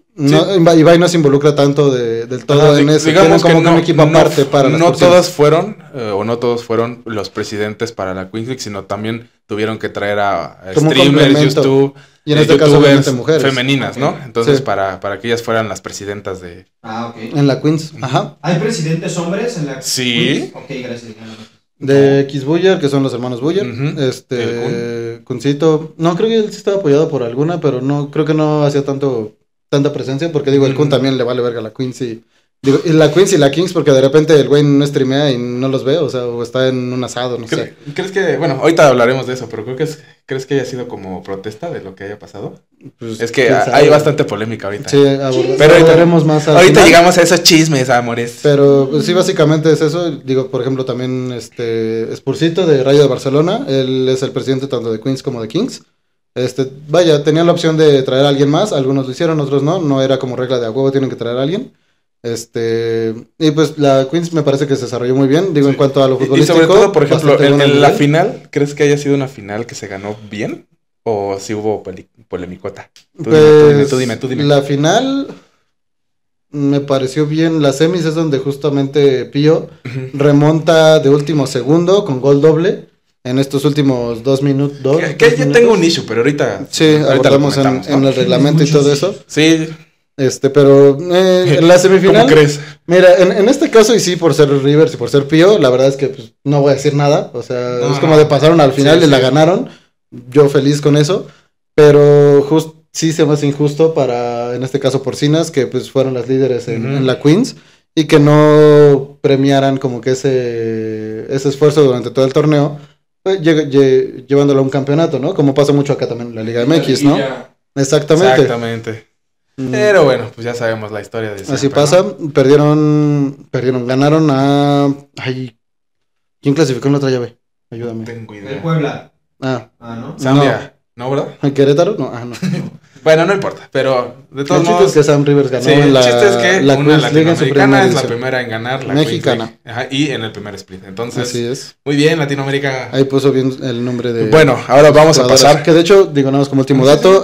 Ibai no se involucra tanto del todo ajá, en eso. digamos Tienen como que un equipo aparte para las no Porcinas. todas fueron, o no todos fueron los presidentes para la Queens League, sino también tuvieron que traer a Como un streamers, complemento. YouTube, Y en este caso, youtubers obviamente, mujeres. femeninas, ¿no? Ok. Entonces, Sí. para que ellas fueran las presidentas de... Ah, ok. En la Queens, ajá. ¿Hay presidentes hombres en la Sí. Queens? Ok, gracias. De X Buller, que son los hermanos Buller. Ujú. Kuncito. No, creo que él sí estaba apoyado por alguna, pero no, creo que no hacía tanta presencia, porque digo, el Kun Ujú. también le vale verga a la Queens y Digo, y la Queens y la Kings, porque de repente el güey no streamea y no los ve, o sea, o está en un asado, no sé. ¿Crees que, bueno, ahorita hablaremos de eso, pero ¿crees que haya sido como protesta de lo que haya pasado? Pues, Es que quién sabe. hay bastante polémica ahorita. Sí, Pero abordaremos más al Ahorita final. llegamos a esos chismes, amores. Pero pues, sí, básicamente es eso. Digo, por ejemplo, también Spursito de Rayo de Barcelona. Él es el presidente tanto de Queens como de Kings. Vaya, tenían la opción de traer a alguien más. Algunos lo hicieron, otros no. No era como regla de a huevo, tienen que traer a alguien. Y pues la Queens me parece que se desarrolló muy bien. Digo, en cuanto a lo Y futbolístico. sobre todo, por ejemplo, bastante bueno en la nivel. final, ¿crees que haya sido una final que se ganó bien? ¿O si hubo polemicota? Tú dime. La final me pareció bien. Las semis es donde justamente Pío remonta de último segundo con gol doble en estos útimos 2 minutos. Que yo tengo un issue, pero ahorita... Sí, ahorita lo abordamos comentamos, ¿no? en el reglamento y todo eso. Sí, Pero en la semifinal. ¿cómo crees? Mira, en este caso, y sí, por ser Rivers y por ser Pío, la verdad es que pues, no voy a decir nada. O sea, No, es como no. de pasaron al final Sí, y la sí. ganaron. Yo feliz con eso. Pero sí se me hace injusto para, en este caso, Porcinas, que pues fueron las líderes en la Queens. Y que no premiaran como que ese esfuerzo durante todo el torneo, llevándolo a un campeonato, ¿no? Como pasa mucho acá también en la Liga MX, ¿no? Exactamente. Pero bueno, pues ya sabemos la historia de siempre, Así ¿no? pasa, perdieron, ganaron a... Ay, ¿quién clasificó en la otra llave? No Ayúdame. tengo El idea. Puebla. Ah, ¿No? Zambia, ¿no, verdad? ¿Querétaro? No, no. Bueno, no importa, pero de todos El chiste modos... es que Sam Rivers ganó Sí, en el la, chiste es que la una Queens League en su latinoamericana primera es la edición. primera en ganar la Mexicana. Queens League. Ajá, y en el primer split. Entonces, Así es. muy bien, Latinoamérica. Ahí puso bien el nombre de... Bueno, ahora vamos a jugadoras. pasar. Que de hecho, digo nada más como último dato,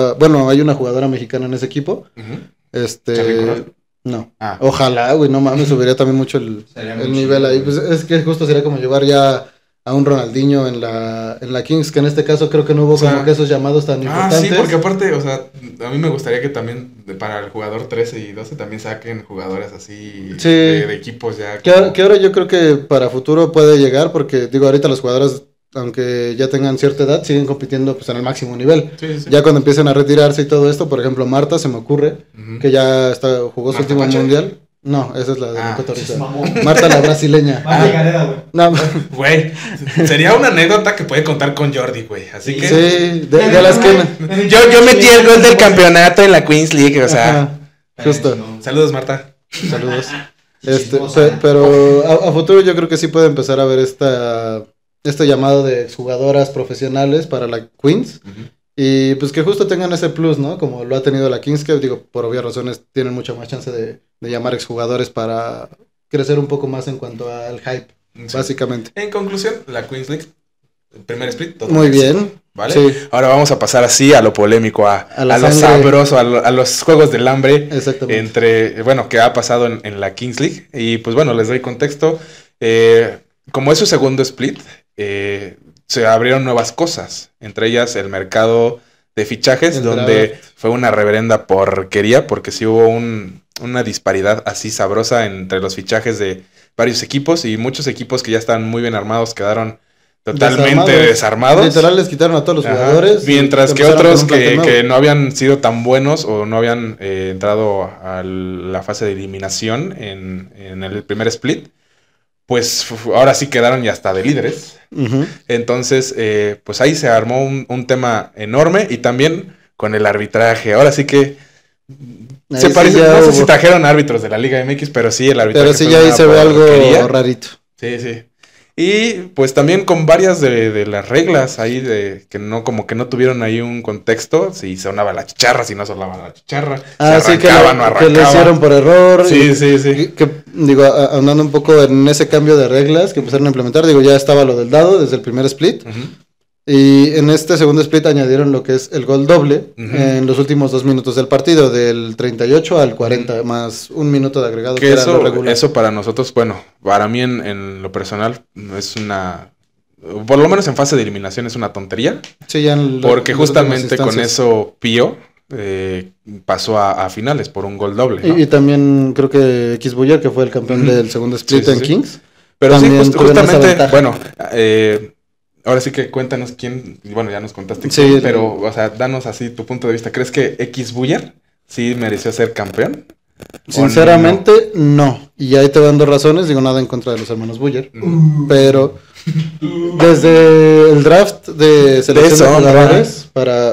hay una jugadora mexicana en ese equipo. Ujú. Charly Corral. No. Ah. Ojalá, güey, no mames, subiría también mucho el Sería muy nivel chido, ahí. güey. Pues es que justo sería como llevar ya a un Ronaldinho en la Kings, que en este caso creo que no hubo O sea, como que esos llamados tan importantes. Sí, porque aparte, o sea, a mí me gustaría que también para el jugador 13 y 12 también saquen jugadores así Sí. de equipos ya. Que ahora yo creo que para futuro puede llegar, porque digo, ahorita los jugadores, aunque ya tengan cierta edad, siguen compitiendo pues en el máximo nivel. Sí, sí. Ya cuando empiecen a retirarse y todo esto, por ejemplo, Marta se me ocurre, Ujú. que ya jugó su ¿Marta último Pache? mundial. No, esa es la de Ah, Cotorrisa. Mamón. Marta la brasileña. Más llegareda, güey. No, Güey, sería una anécdota que puede contar con Jordi, güey. Así que. sí, de las que... Yo metí el gol del campeonato en la Queens League, o sea. Ajá, justo. Saludos, Marta. Saludos. Chismosa. Pero a futuro yo creo que sí puede empezar a ver este llamado de jugadoras profesionales para la Queens. Ujú. Y pues que justo tengan ese plus, ¿no? Como lo ha tenido la Kings, que digo, por obvias razones tienen mucha más chance de llamar exjugadores para crecer un poco más en cuanto al hype, Sí. básicamente. En conclusión, la Queens League, el primer split. todo Muy éxito, bien. ¿Vale? Sí, Ahora vamos a pasar así a lo polémico, a la lo sangre. sabroso, a los juegos del hambre. exactamente. Que ha pasado en la Kings League. Y pues bueno, les doy contexto. Como es su segundo split, se abrieron nuevas cosas. Entre ellas el mercado de fichajes, El donde draft. fue una reverenda porquería, porque sí hubo una disparidad así sabrosa entre los fichajes de varios equipos, y muchos equipos que ya estaban muy bien armados quedaron totalmente desarmados. Literal les quitaron a todos los Ajá. jugadores. Mientras y que empezaron otros con un plantel que nuevo. no habían sido tan buenos o no habían entrado a la fase de eliminación en el primer split, pues ahora sí quedaron ya hasta de líderes. Ujú. Entonces, pues ahí se armó un tema enorme, y también con el arbitraje. Ahora sí que Ahí se sí parece, ya no sé hubo. si trajeron árbitros de la Liga MX, pero sí el arbitraje Pero sí fue ya ahí una se ve algo porquería. rarito. Sí, sí. Y pues también con varias de las reglas ahí que no, como que no tuvieron ahí un contexto, si sonaba la chicharra, si no sonaba la chicharra, Ah, si sí, que arrancaba, no que lo arrancaba. hicieron por error. Sí, sí, sí. Digo, ahondando un poco en ese cambio de reglas que empezaron a implementar, digo, ya estaba lo del dado desde el primer split. Ujú. Y en este segundo split añadieron lo que es el gol doble Ujú. en los últimos 2 minutos del partido, del 38 al 40, más 1 minuto de agregado, que Que era lo regular. eso para nosotros, bueno, para mí en lo personal es por lo menos en fase de eliminación es una tontería, Sí, ya en porque las últimas justamente con instancias. eso Pío pasó a finales por un gol doble, ¿no? Y también creo que X Buller, que fue el campeón Ujú. del segundo split Sí, sí, en sí. Kings. Pero sí, también tuvieron esa justamente, ventaja. bueno, ahora sí que cuéntanos quién, bueno, ya nos contaste Sí, quién, pero, o sea, danos así tu punto de vista. ¿Crees que X Buller sí mereció ser campeón? Sinceramente, no. Y ahí te dan dos razones. Digo, nada en contra de los hermanos Buller. Pero desde el draft de selección de jugadores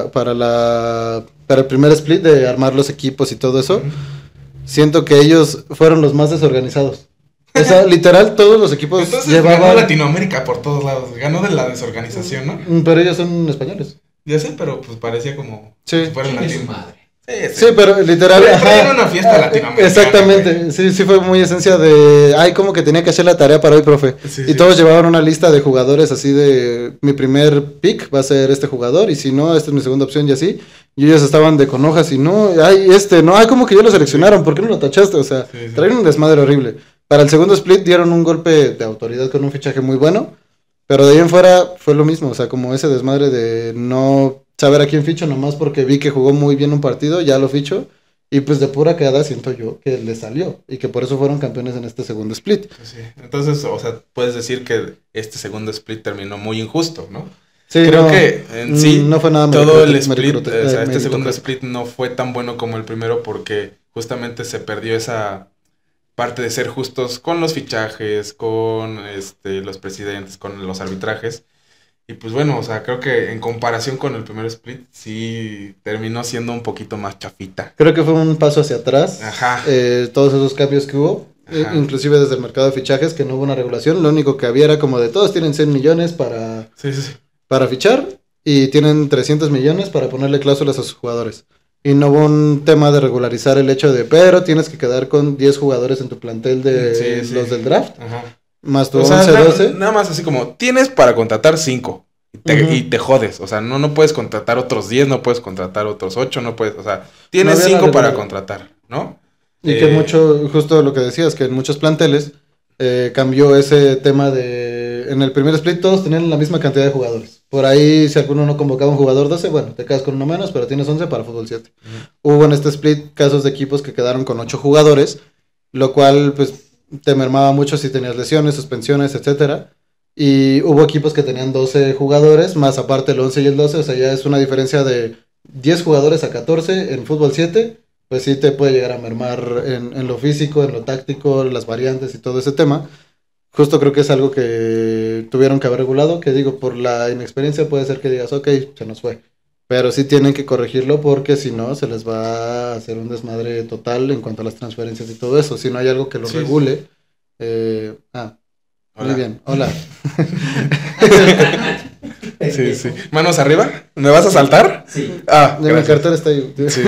para el primer split de armar los equipos y todo eso, siento que ellos fueron los más desorganizados. O sea, literal, todos los equipos Entonces llevaban... ganó Latinoamérica por todos lados. Ganó de la desorganización, ¿no? Pero ellos son españoles. Ya sé, pero pues parecía como... Sí. si fueran Chingue su latinos. madre. Sí, pero literal... Pero era una fiesta latinoamericana. Exactamente, sí fue muy esencia de... Ay, como que tenía que hacer la tarea para hoy, profe. Sí, y todos llevaban una lista de jugadores así de... Mi primer pick va a ser este jugador, y si no, esta es mi segunda opción y así. Y ellos estaban de con hojas y no, ay, como que ya lo seleccionaron, ¿por qué no lo tachaste? O sea, Sí. traen un desmadre horrible. Para el segundo split dieron un golpe de autoridad con un fichaje muy bueno, pero de ahí en fuera fue lo mismo, o sea, como ese desmadre de no saber a quién ficho, nomás porque vi que jugó muy bien un partido, ya lo ficho, y pues de pura quedada siento yo que le salió, y que por eso fueron campeones en este segundo split. Sí. Entonces, o sea, puedes decir que este segundo split terminó muy injusto, ¿no? Sí, Creo no, que en sí no fue nada todo el split, meritocrático. o sea, este segundo split no fue tan bueno como el primero porque justamente se perdió esa parte de ser justos con los fichajes, con los presidentes, con los arbitrajes. Y pues bueno, o sea, creo que en comparación con el primer split sí terminó siendo un poquito más chafita. Creo que fue un paso hacia atrás. Ajá. Todos esos cambios que hubo, Ajá. inclusive desde el mercado de fichajes, que no hubo una regulación. Lo único que había era como de todos tienen 100 millones Sí. para fichar y tienen 300 millones para ponerle cláusulas a sus jugadores. Y no hubo un tema de regularizar el hecho de, pero tienes que quedar con 10 jugadores en tu plantel de Sí. los del draft, Ajá. más tu O sea, 11, 12. nada más así como, tienes para contratar 5 y te jodes. O sea, no puedes contratar otros 10, no puedes contratar otros 8, no puedes, o sea, tienes No había 5 la para regla. contratar, ¿no? Y que mucho, justo lo que decías, que en muchos planteles cambió ese tema de... En el primer split todos tenían la misma cantidad de jugadores. Por ahí, si alguno no convocaba un jugador 12, bueno, te quedas con uno menos, pero tienes 11 para fútbol 7. Hubo en este split casos de equipos que quedaron con 8 jugadores, lo cual, pues, te mermaba mucho si tenías lesiones, suspensiones, etcétera. Y hubo equipos que tenían 12 jugadores, más aparte el 11 y el 12, o sea, ya es una diferencia de 10 jugadores a 14 en fútbol 7, pues sí te puede llegar a mermar en lo físico, en lo táctico, las variantes y todo ese tema. Justo creo que es algo que tuvieron que haber regulado, que digo, por la inexperiencia puede ser que digas, ok, se nos fue. Pero sí tienen que corregirlo porque si no se les va a hacer un desmadre total en cuanto a las transferencias y todo eso. Si no hay algo que lo Sí. regule. Hola. Muy bien, hola. Sí. ¿Manos arriba? ¿Me vas a saltar? Sí, Ah, Ya mi gracias. cartera está ahí. Sí.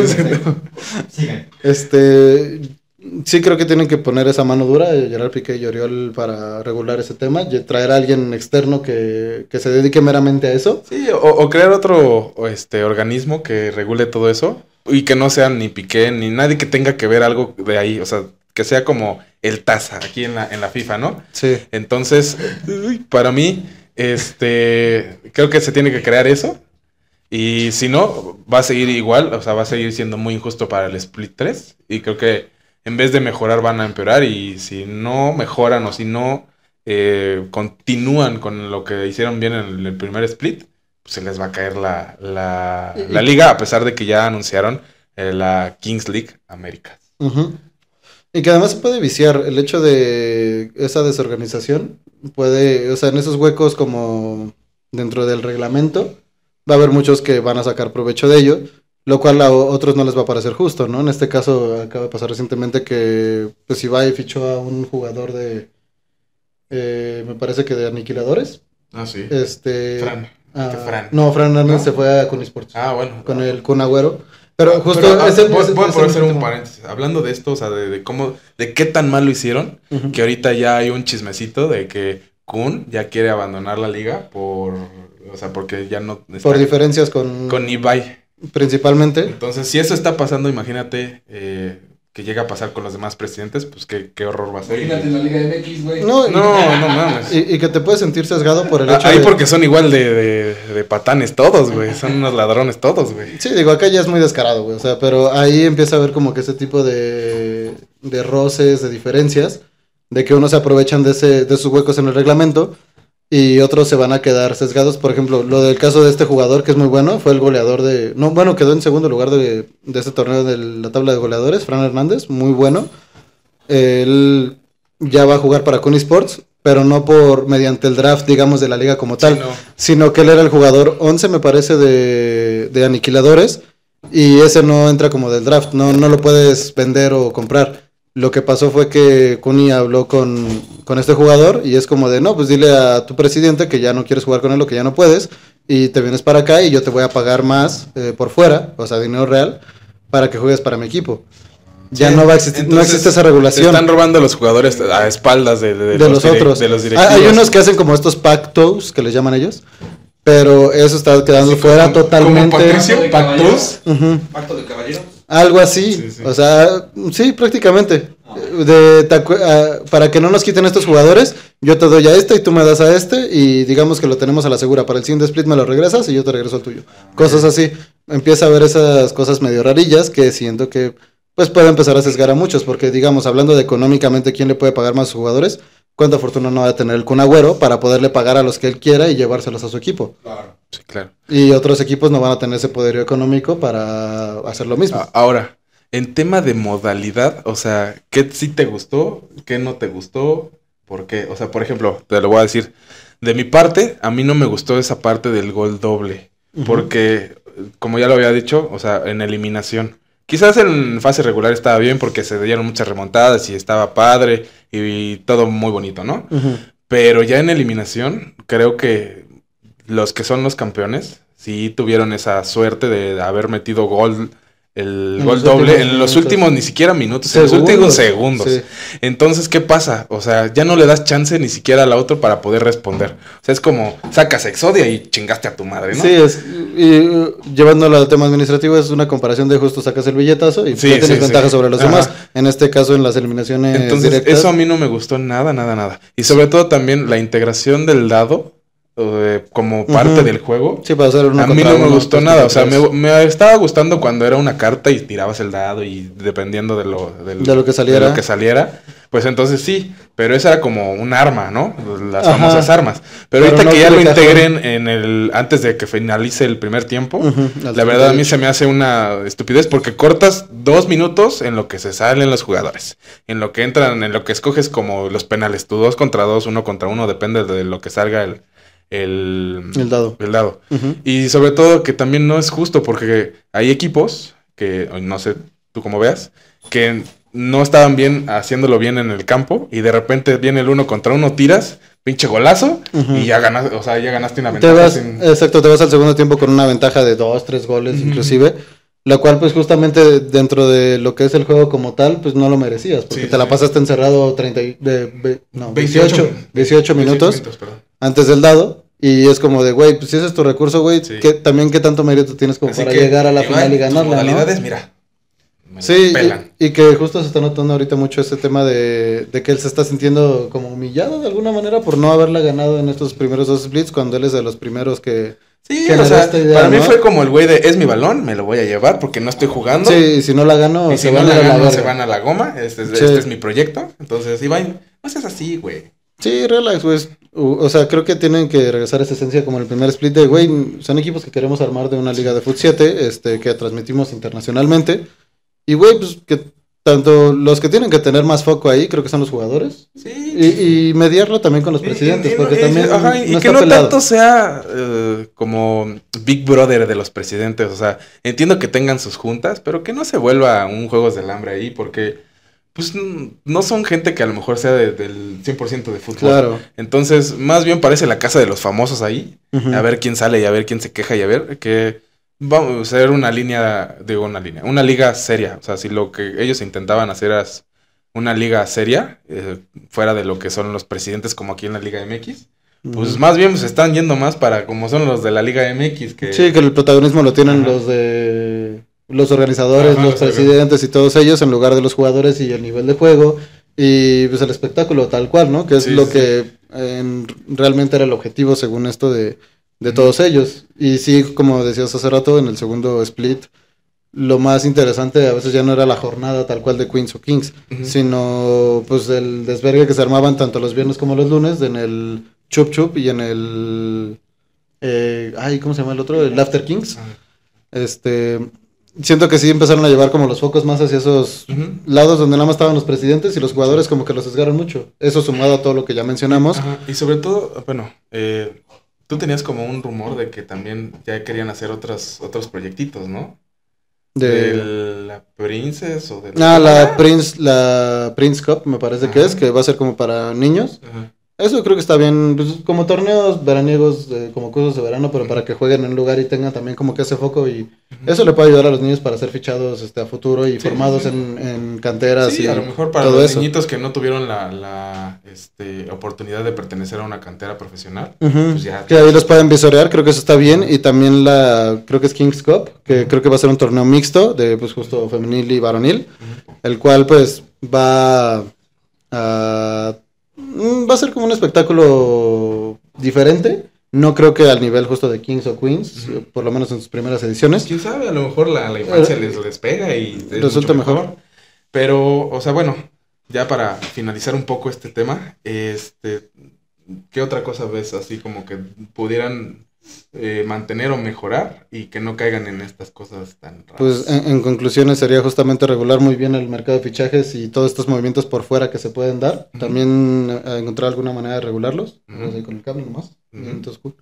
sigan. Sí creo que tienen que poner esa mano dura, Gerard Piqué y Oriol, para regular ese tema, y traer a alguien externo que se dedique meramente a eso. Sí, o crear otro organismo que regule todo eso y que no sea ni Piqué ni nadie que tenga que ver algo de ahí, o sea, que sea como el TASA aquí en la FIFA, ¿no? Sí. Entonces, para mí, creo que se tiene que crear eso. Y si no, va a seguir igual, o sea, va a seguir siendo muy injusto para el Split 3. Y creo que en vez de mejorar van a empeorar. Y si no mejoran o si no continúan con lo que hicieron bien en el primer Split, pues se les va a caer la liga, a pesar de que ya anunciaron la Kings League Américas. Ujú. Y que además se puede viciar el hecho de esa desorganización. Puede, o sea, en esos huecos como dentro del reglamento, va a haber muchos que van a sacar provecho de ello, lo cual a otros no les va a parecer justo, ¿no? En este caso acaba de pasar recientemente que pues Ibai fichó a un jugador de, me parece que de Aniquiladores. Ah, sí. Fran. Fran. No, Fran Hernández ¿No? se fue a Kun Sports. Ah, bueno. Con el Kun Agüero. Pero justo Pero, voy a hacer un tema. paréntesis. Hablando de esto, o sea, de cómo, de qué tan mal lo hicieron, Ujú. que ahorita ya hay un chismecito de que Kun ya quiere abandonar la liga porque ya no está Por diferencias con Ibai. principalmente. Entonces, si eso está pasando, imagínate que llega a pasar con los demás presidentes, pues qué horror va a ser. Imagínate en la Liga MX, güey. No, No mames. y que te puedes sentir sesgado por el hecho Ahí de... porque son igual de patanes todos, güey. Son unos ladrones todos, güey. Sí, digo, acá ya es muy descarado, güey. O sea, pero ahí empieza a haber como que ese tipo de roces, de diferencias, de que unos se aprovechan de esos huecos en el reglamento y otros se van a quedar sesgados. Por ejemplo, lo del caso de este jugador que es muy bueno, fue el goleador quedó en segundo lugar de este torneo de la tabla de goleadores, Fran Hernández, muy bueno. Él ya va a jugar para Kun Sports, pero no mediante el draft, digamos, de la liga como tal, sino que él era el jugador 11, me parece, de Aniquiladores, y ese no entra como del draft, no lo puedes vender o comprar. Lo que pasó fue que Kuni habló con este jugador y es como de, no, pues dile a tu presidente que ya no quieres jugar con él o que ya no puedes y te vienes para acá y yo te voy a pagar más por fuera, o sea, dinero real, para que juegues para mi equipo. Ya no va a existir, no existe esa regulación. Se están robando a los jugadores a espaldas de los otros. De los directivos. Hay unos que hacen como estos pactos, que les llaman ellos, pero eso está quedando fuera totalmente. ¿Como Patricio? ¿Pactos? Pacto de caballeros. Algo así, o sea, sí, prácticamente. Para que no nos quiten estos jugadores, yo te doy a este y tú me das a este y digamos que lo tenemos a la segura. Para el siguiente split me lo regresas y yo te regreso al tuyo. Cosas así. Empieza a ver esas cosas medio rarillas que siento que pues puede empezar a sesgar a muchos, porque digamos, hablando de económicamente quién le puede pagar más a sus jugadores, cuánta fortuna no va a tener el Kun Agüero para poderle pagar a los que él quiera y llevárselos a su equipo. Claro. Sí, claro. Y otros equipos no van a tener ese poderío económico para hacer lo mismo. Ahora, en tema de modalidad, o sea, ¿qué sí te gustó? ¿Qué no te gustó? ¿Por qué? O sea, por ejemplo, te lo voy a decir. De mi parte, a mí no me gustó esa parte del gol doble. Porque, como ya lo había dicho, o sea, en eliminación. Quizás en fase regular estaba bien porque se dieron muchas remontadas y estaba padre y todo muy bonito, ¿no? Pero ya en eliminación, creo que los que son los campeones sí tuvieron esa suerte de haber metido gol doble en los últimos ni siquiera minutos, en los últimos segundos. Sí. Entonces, ¿qué pasa? O sea, ya no le das chance ni siquiera al otro para poder responder. O sea, es como sacas Exodia y chingaste a tu madre, ¿no? Sí, y llevándolo al tema administrativo, es una comparación de justo sacas el billetazo y tienes ventaja sobre los demás. En este caso, en las eliminaciones entonces, directas. Eso a mí no me gustó nada. Y sobre todo también la integración del dado como parte del juego. Sí, para hacer a mí no me gustó nada. O sea, me estaba gustando cuando era una carta y tirabas el dado y dependiendo de lo que saliera. Pues entonces sí, pero esa era como un arma, ¿no? Las famosas armas. Pero ahorita no que ya lo integren antes de que finalice el primer tiempo, la verdad a mí se me hace una estupidez porque cortas 2 minutos en lo que se salen los jugadores, en lo que entran, en lo que escoges como los penales, tú 2 contra 2, 1 contra 1, depende de lo que salga el dado. Y sobre todo que también no es justo porque hay equipos que, no sé, tú como veas, que no estaban haciéndolo bien en el campo y de repente viene el 1 contra 1, tiras, pinche golazo y ya ganaste, o sea, ya ganaste una ventaja. Exacto, te vas al segundo tiempo con una ventaja de 2, 3 goles inclusive, la cual pues justamente dentro de lo que es el juego como tal, pues no lo merecías, porque te la pasaste encerrado 18 minutos antes del dado. Y es como de, güey, pues si ese es tu recurso, güey, ¿qué tanto mérito tienes como así para llegar a la final y ganarla, modalidades, ¿no? Mira, sí, y que justo se está notando ahorita mucho este tema de que él se está sintiendo como humillado de alguna manera por no haberla ganado en estos primeros 2 splits cuando él es de los primeros que... Sí, o sea, para mí fue como el güey de, es mi balón, me lo voy a llevar porque no estoy jugando. Sí, y si no la gano, se van a la goma, este es mi proyecto. Entonces, Iván, no seas así, güey. Sí, relax, güey. O sea, creo que tienen que regresar a esa esencia como el primer split de, güey, son equipos que queremos armar de una liga de Fut 7, que transmitimos internacionalmente. Y, güey, pues que tanto los que tienen que tener más foco ahí, creo que son los jugadores. Sí. Y mediarlo también con los presidentes, porque también y que no tanto sea como Big Brother de los presidentes. O sea, entiendo que tengan sus juntas, pero que no se vuelva un Juegos del Hambre ahí, porque... pues no son gente que a lo mejor sea del 100% de fútbol. Claro. Entonces, más bien parece la casa de los famosos ahí. A ver quién sale y a ver quién se queja y a ver que vamos a hacer una liga seria. O sea, si lo que ellos intentaban hacer es una liga seria, fuera de lo que son los presidentes como aquí en la Liga MX, pues más bien se están yendo más para como son los de la Liga MX. Sí, que el protagonismo lo tienen los organizadores, los presidentes y todos ellos en lugar de los jugadores y el nivel de juego y pues el espectáculo tal cual, ¿no? Que es que realmente era el objetivo según esto de todos ellos. Y sí, como decías hace rato, en el segundo split, lo más interesante a veces ya no era la jornada tal cual de Queens o Kings, sino pues el desvergue que se armaban tanto los viernes como los lunes en el Chup Chup y en el... ¿cómo se llama el otro? El After Kings. Siento que sí empezaron a llevar como los focos más hacia esos lados donde nada más estaban los presidentes y los jugadores como que los sesgaron mucho. Eso sumado a todo lo que ya mencionamos. Ajá. Y sobre todo, bueno, tú tenías como un rumor de que también ya querían hacer otros proyectitos, ¿no? De la Princess o de la Prince Cup me parece que es, que va a ser como para niños. Ajá. Eso creo que está bien, pues, como torneos veraniegos, como cosas de verano, pero para que jueguen en un lugar y tengan también como que ese foco y eso le puede ayudar a los niños para ser fichados a futuro y formados en canteras. Sí, y a lo mejor para los niñitos que no tuvieron la oportunidad de pertenecer a una cantera profesional, pues ya. Que ahí los pueden visorear, creo que eso está bien, y también creo que es Kings Cup, que creo que va a ser un torneo mixto de pues justo femenil y varonil, el cual pues va a ser como un espectáculo diferente. No creo que al nivel justo de Kings o Queens, por lo menos en sus primeras ediciones. Quién sabe, a lo mejor la infancia les pega y resulta mejor. Pero, o sea, bueno, ya para finalizar un poco este tema, ¿qué otra cosa ves así como que pudieran mantener o mejorar y que no caigan en estas cosas tan raras? Pues en conclusiones sería justamente regular muy bien el mercado de fichajes y todos estos movimientos por fuera que se pueden dar. También encontrar alguna manera de regularlos. Con el cable nomás. Entonces, cool.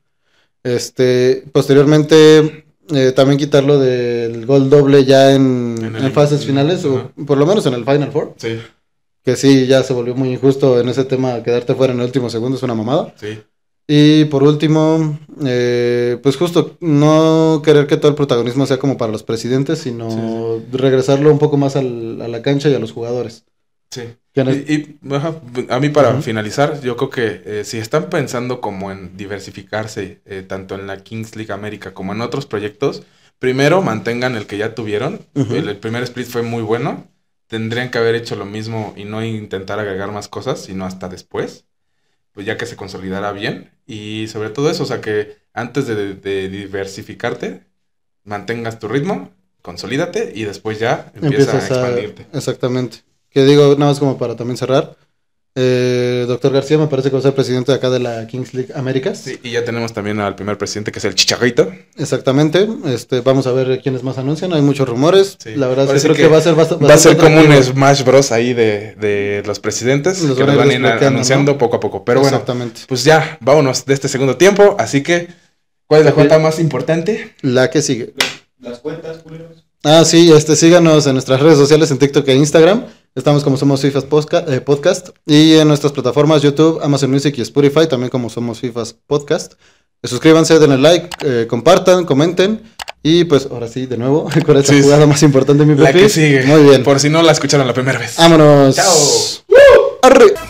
Posteriormente también quitarlo del gol doble ya en fases finales o por lo menos en el Final Four. Sí. Que sí, ya se volvió muy injusto en ese tema. Quedarte fuera en el último segundo es una mamada. Sí. Y por último, pues justo no querer que todo el protagonismo sea como para los presidentes, sino regresarlo un poco más a la cancha y a los jugadores. Sí. Y a mí para finalizar, yo creo que si están pensando como en diversificarse, tanto en la Kings League América como en otros proyectos, primero mantengan el que ya tuvieron. El primer split fue muy bueno. Tendrían que haber hecho lo mismo y no intentar agregar más cosas, sino hasta después, pues ya que se consolidara bien. Y sobre todo eso, o sea que antes de diversificarte, mantengas tu ritmo, consolídate y después ya empiezas a expandirte. Exactamente. Que digo, nada más como para también cerrar, Doctor García me parece que va a ser presidente de acá de la Kings League Américas. Sí, y ya tenemos también al primer presidente que es el Chicharrito. Exactamente, vamos a ver quiénes más anuncian, hay muchos rumores. Sí. La verdad es que creo que va a ser como un Smash Bros ahí de los presidentes que los van a ir anunciando, ¿no? Poco a poco. Pero bueno, pues ya, vámonos de este segundo tiempo, así que ¿cuál es la cuenta más importante? La que sigue. Las cuentas, culeros. Sí, síganos en nuestras redes sociales, en TikTok e Instagram. Estamos como Somos Fifas Podcast. Y en nuestras plataformas YouTube, Amazon Music y Spotify, también como Somos Fifas Podcast. Suscríbanse, denle like, compartan, comenten. Y pues ahora sí, de nuevo, con esta jugada más importante de mi papi. La que sigue. Muy bien. Por si no la escucharon la primera vez. Vámonos. Chao. ¡Arre!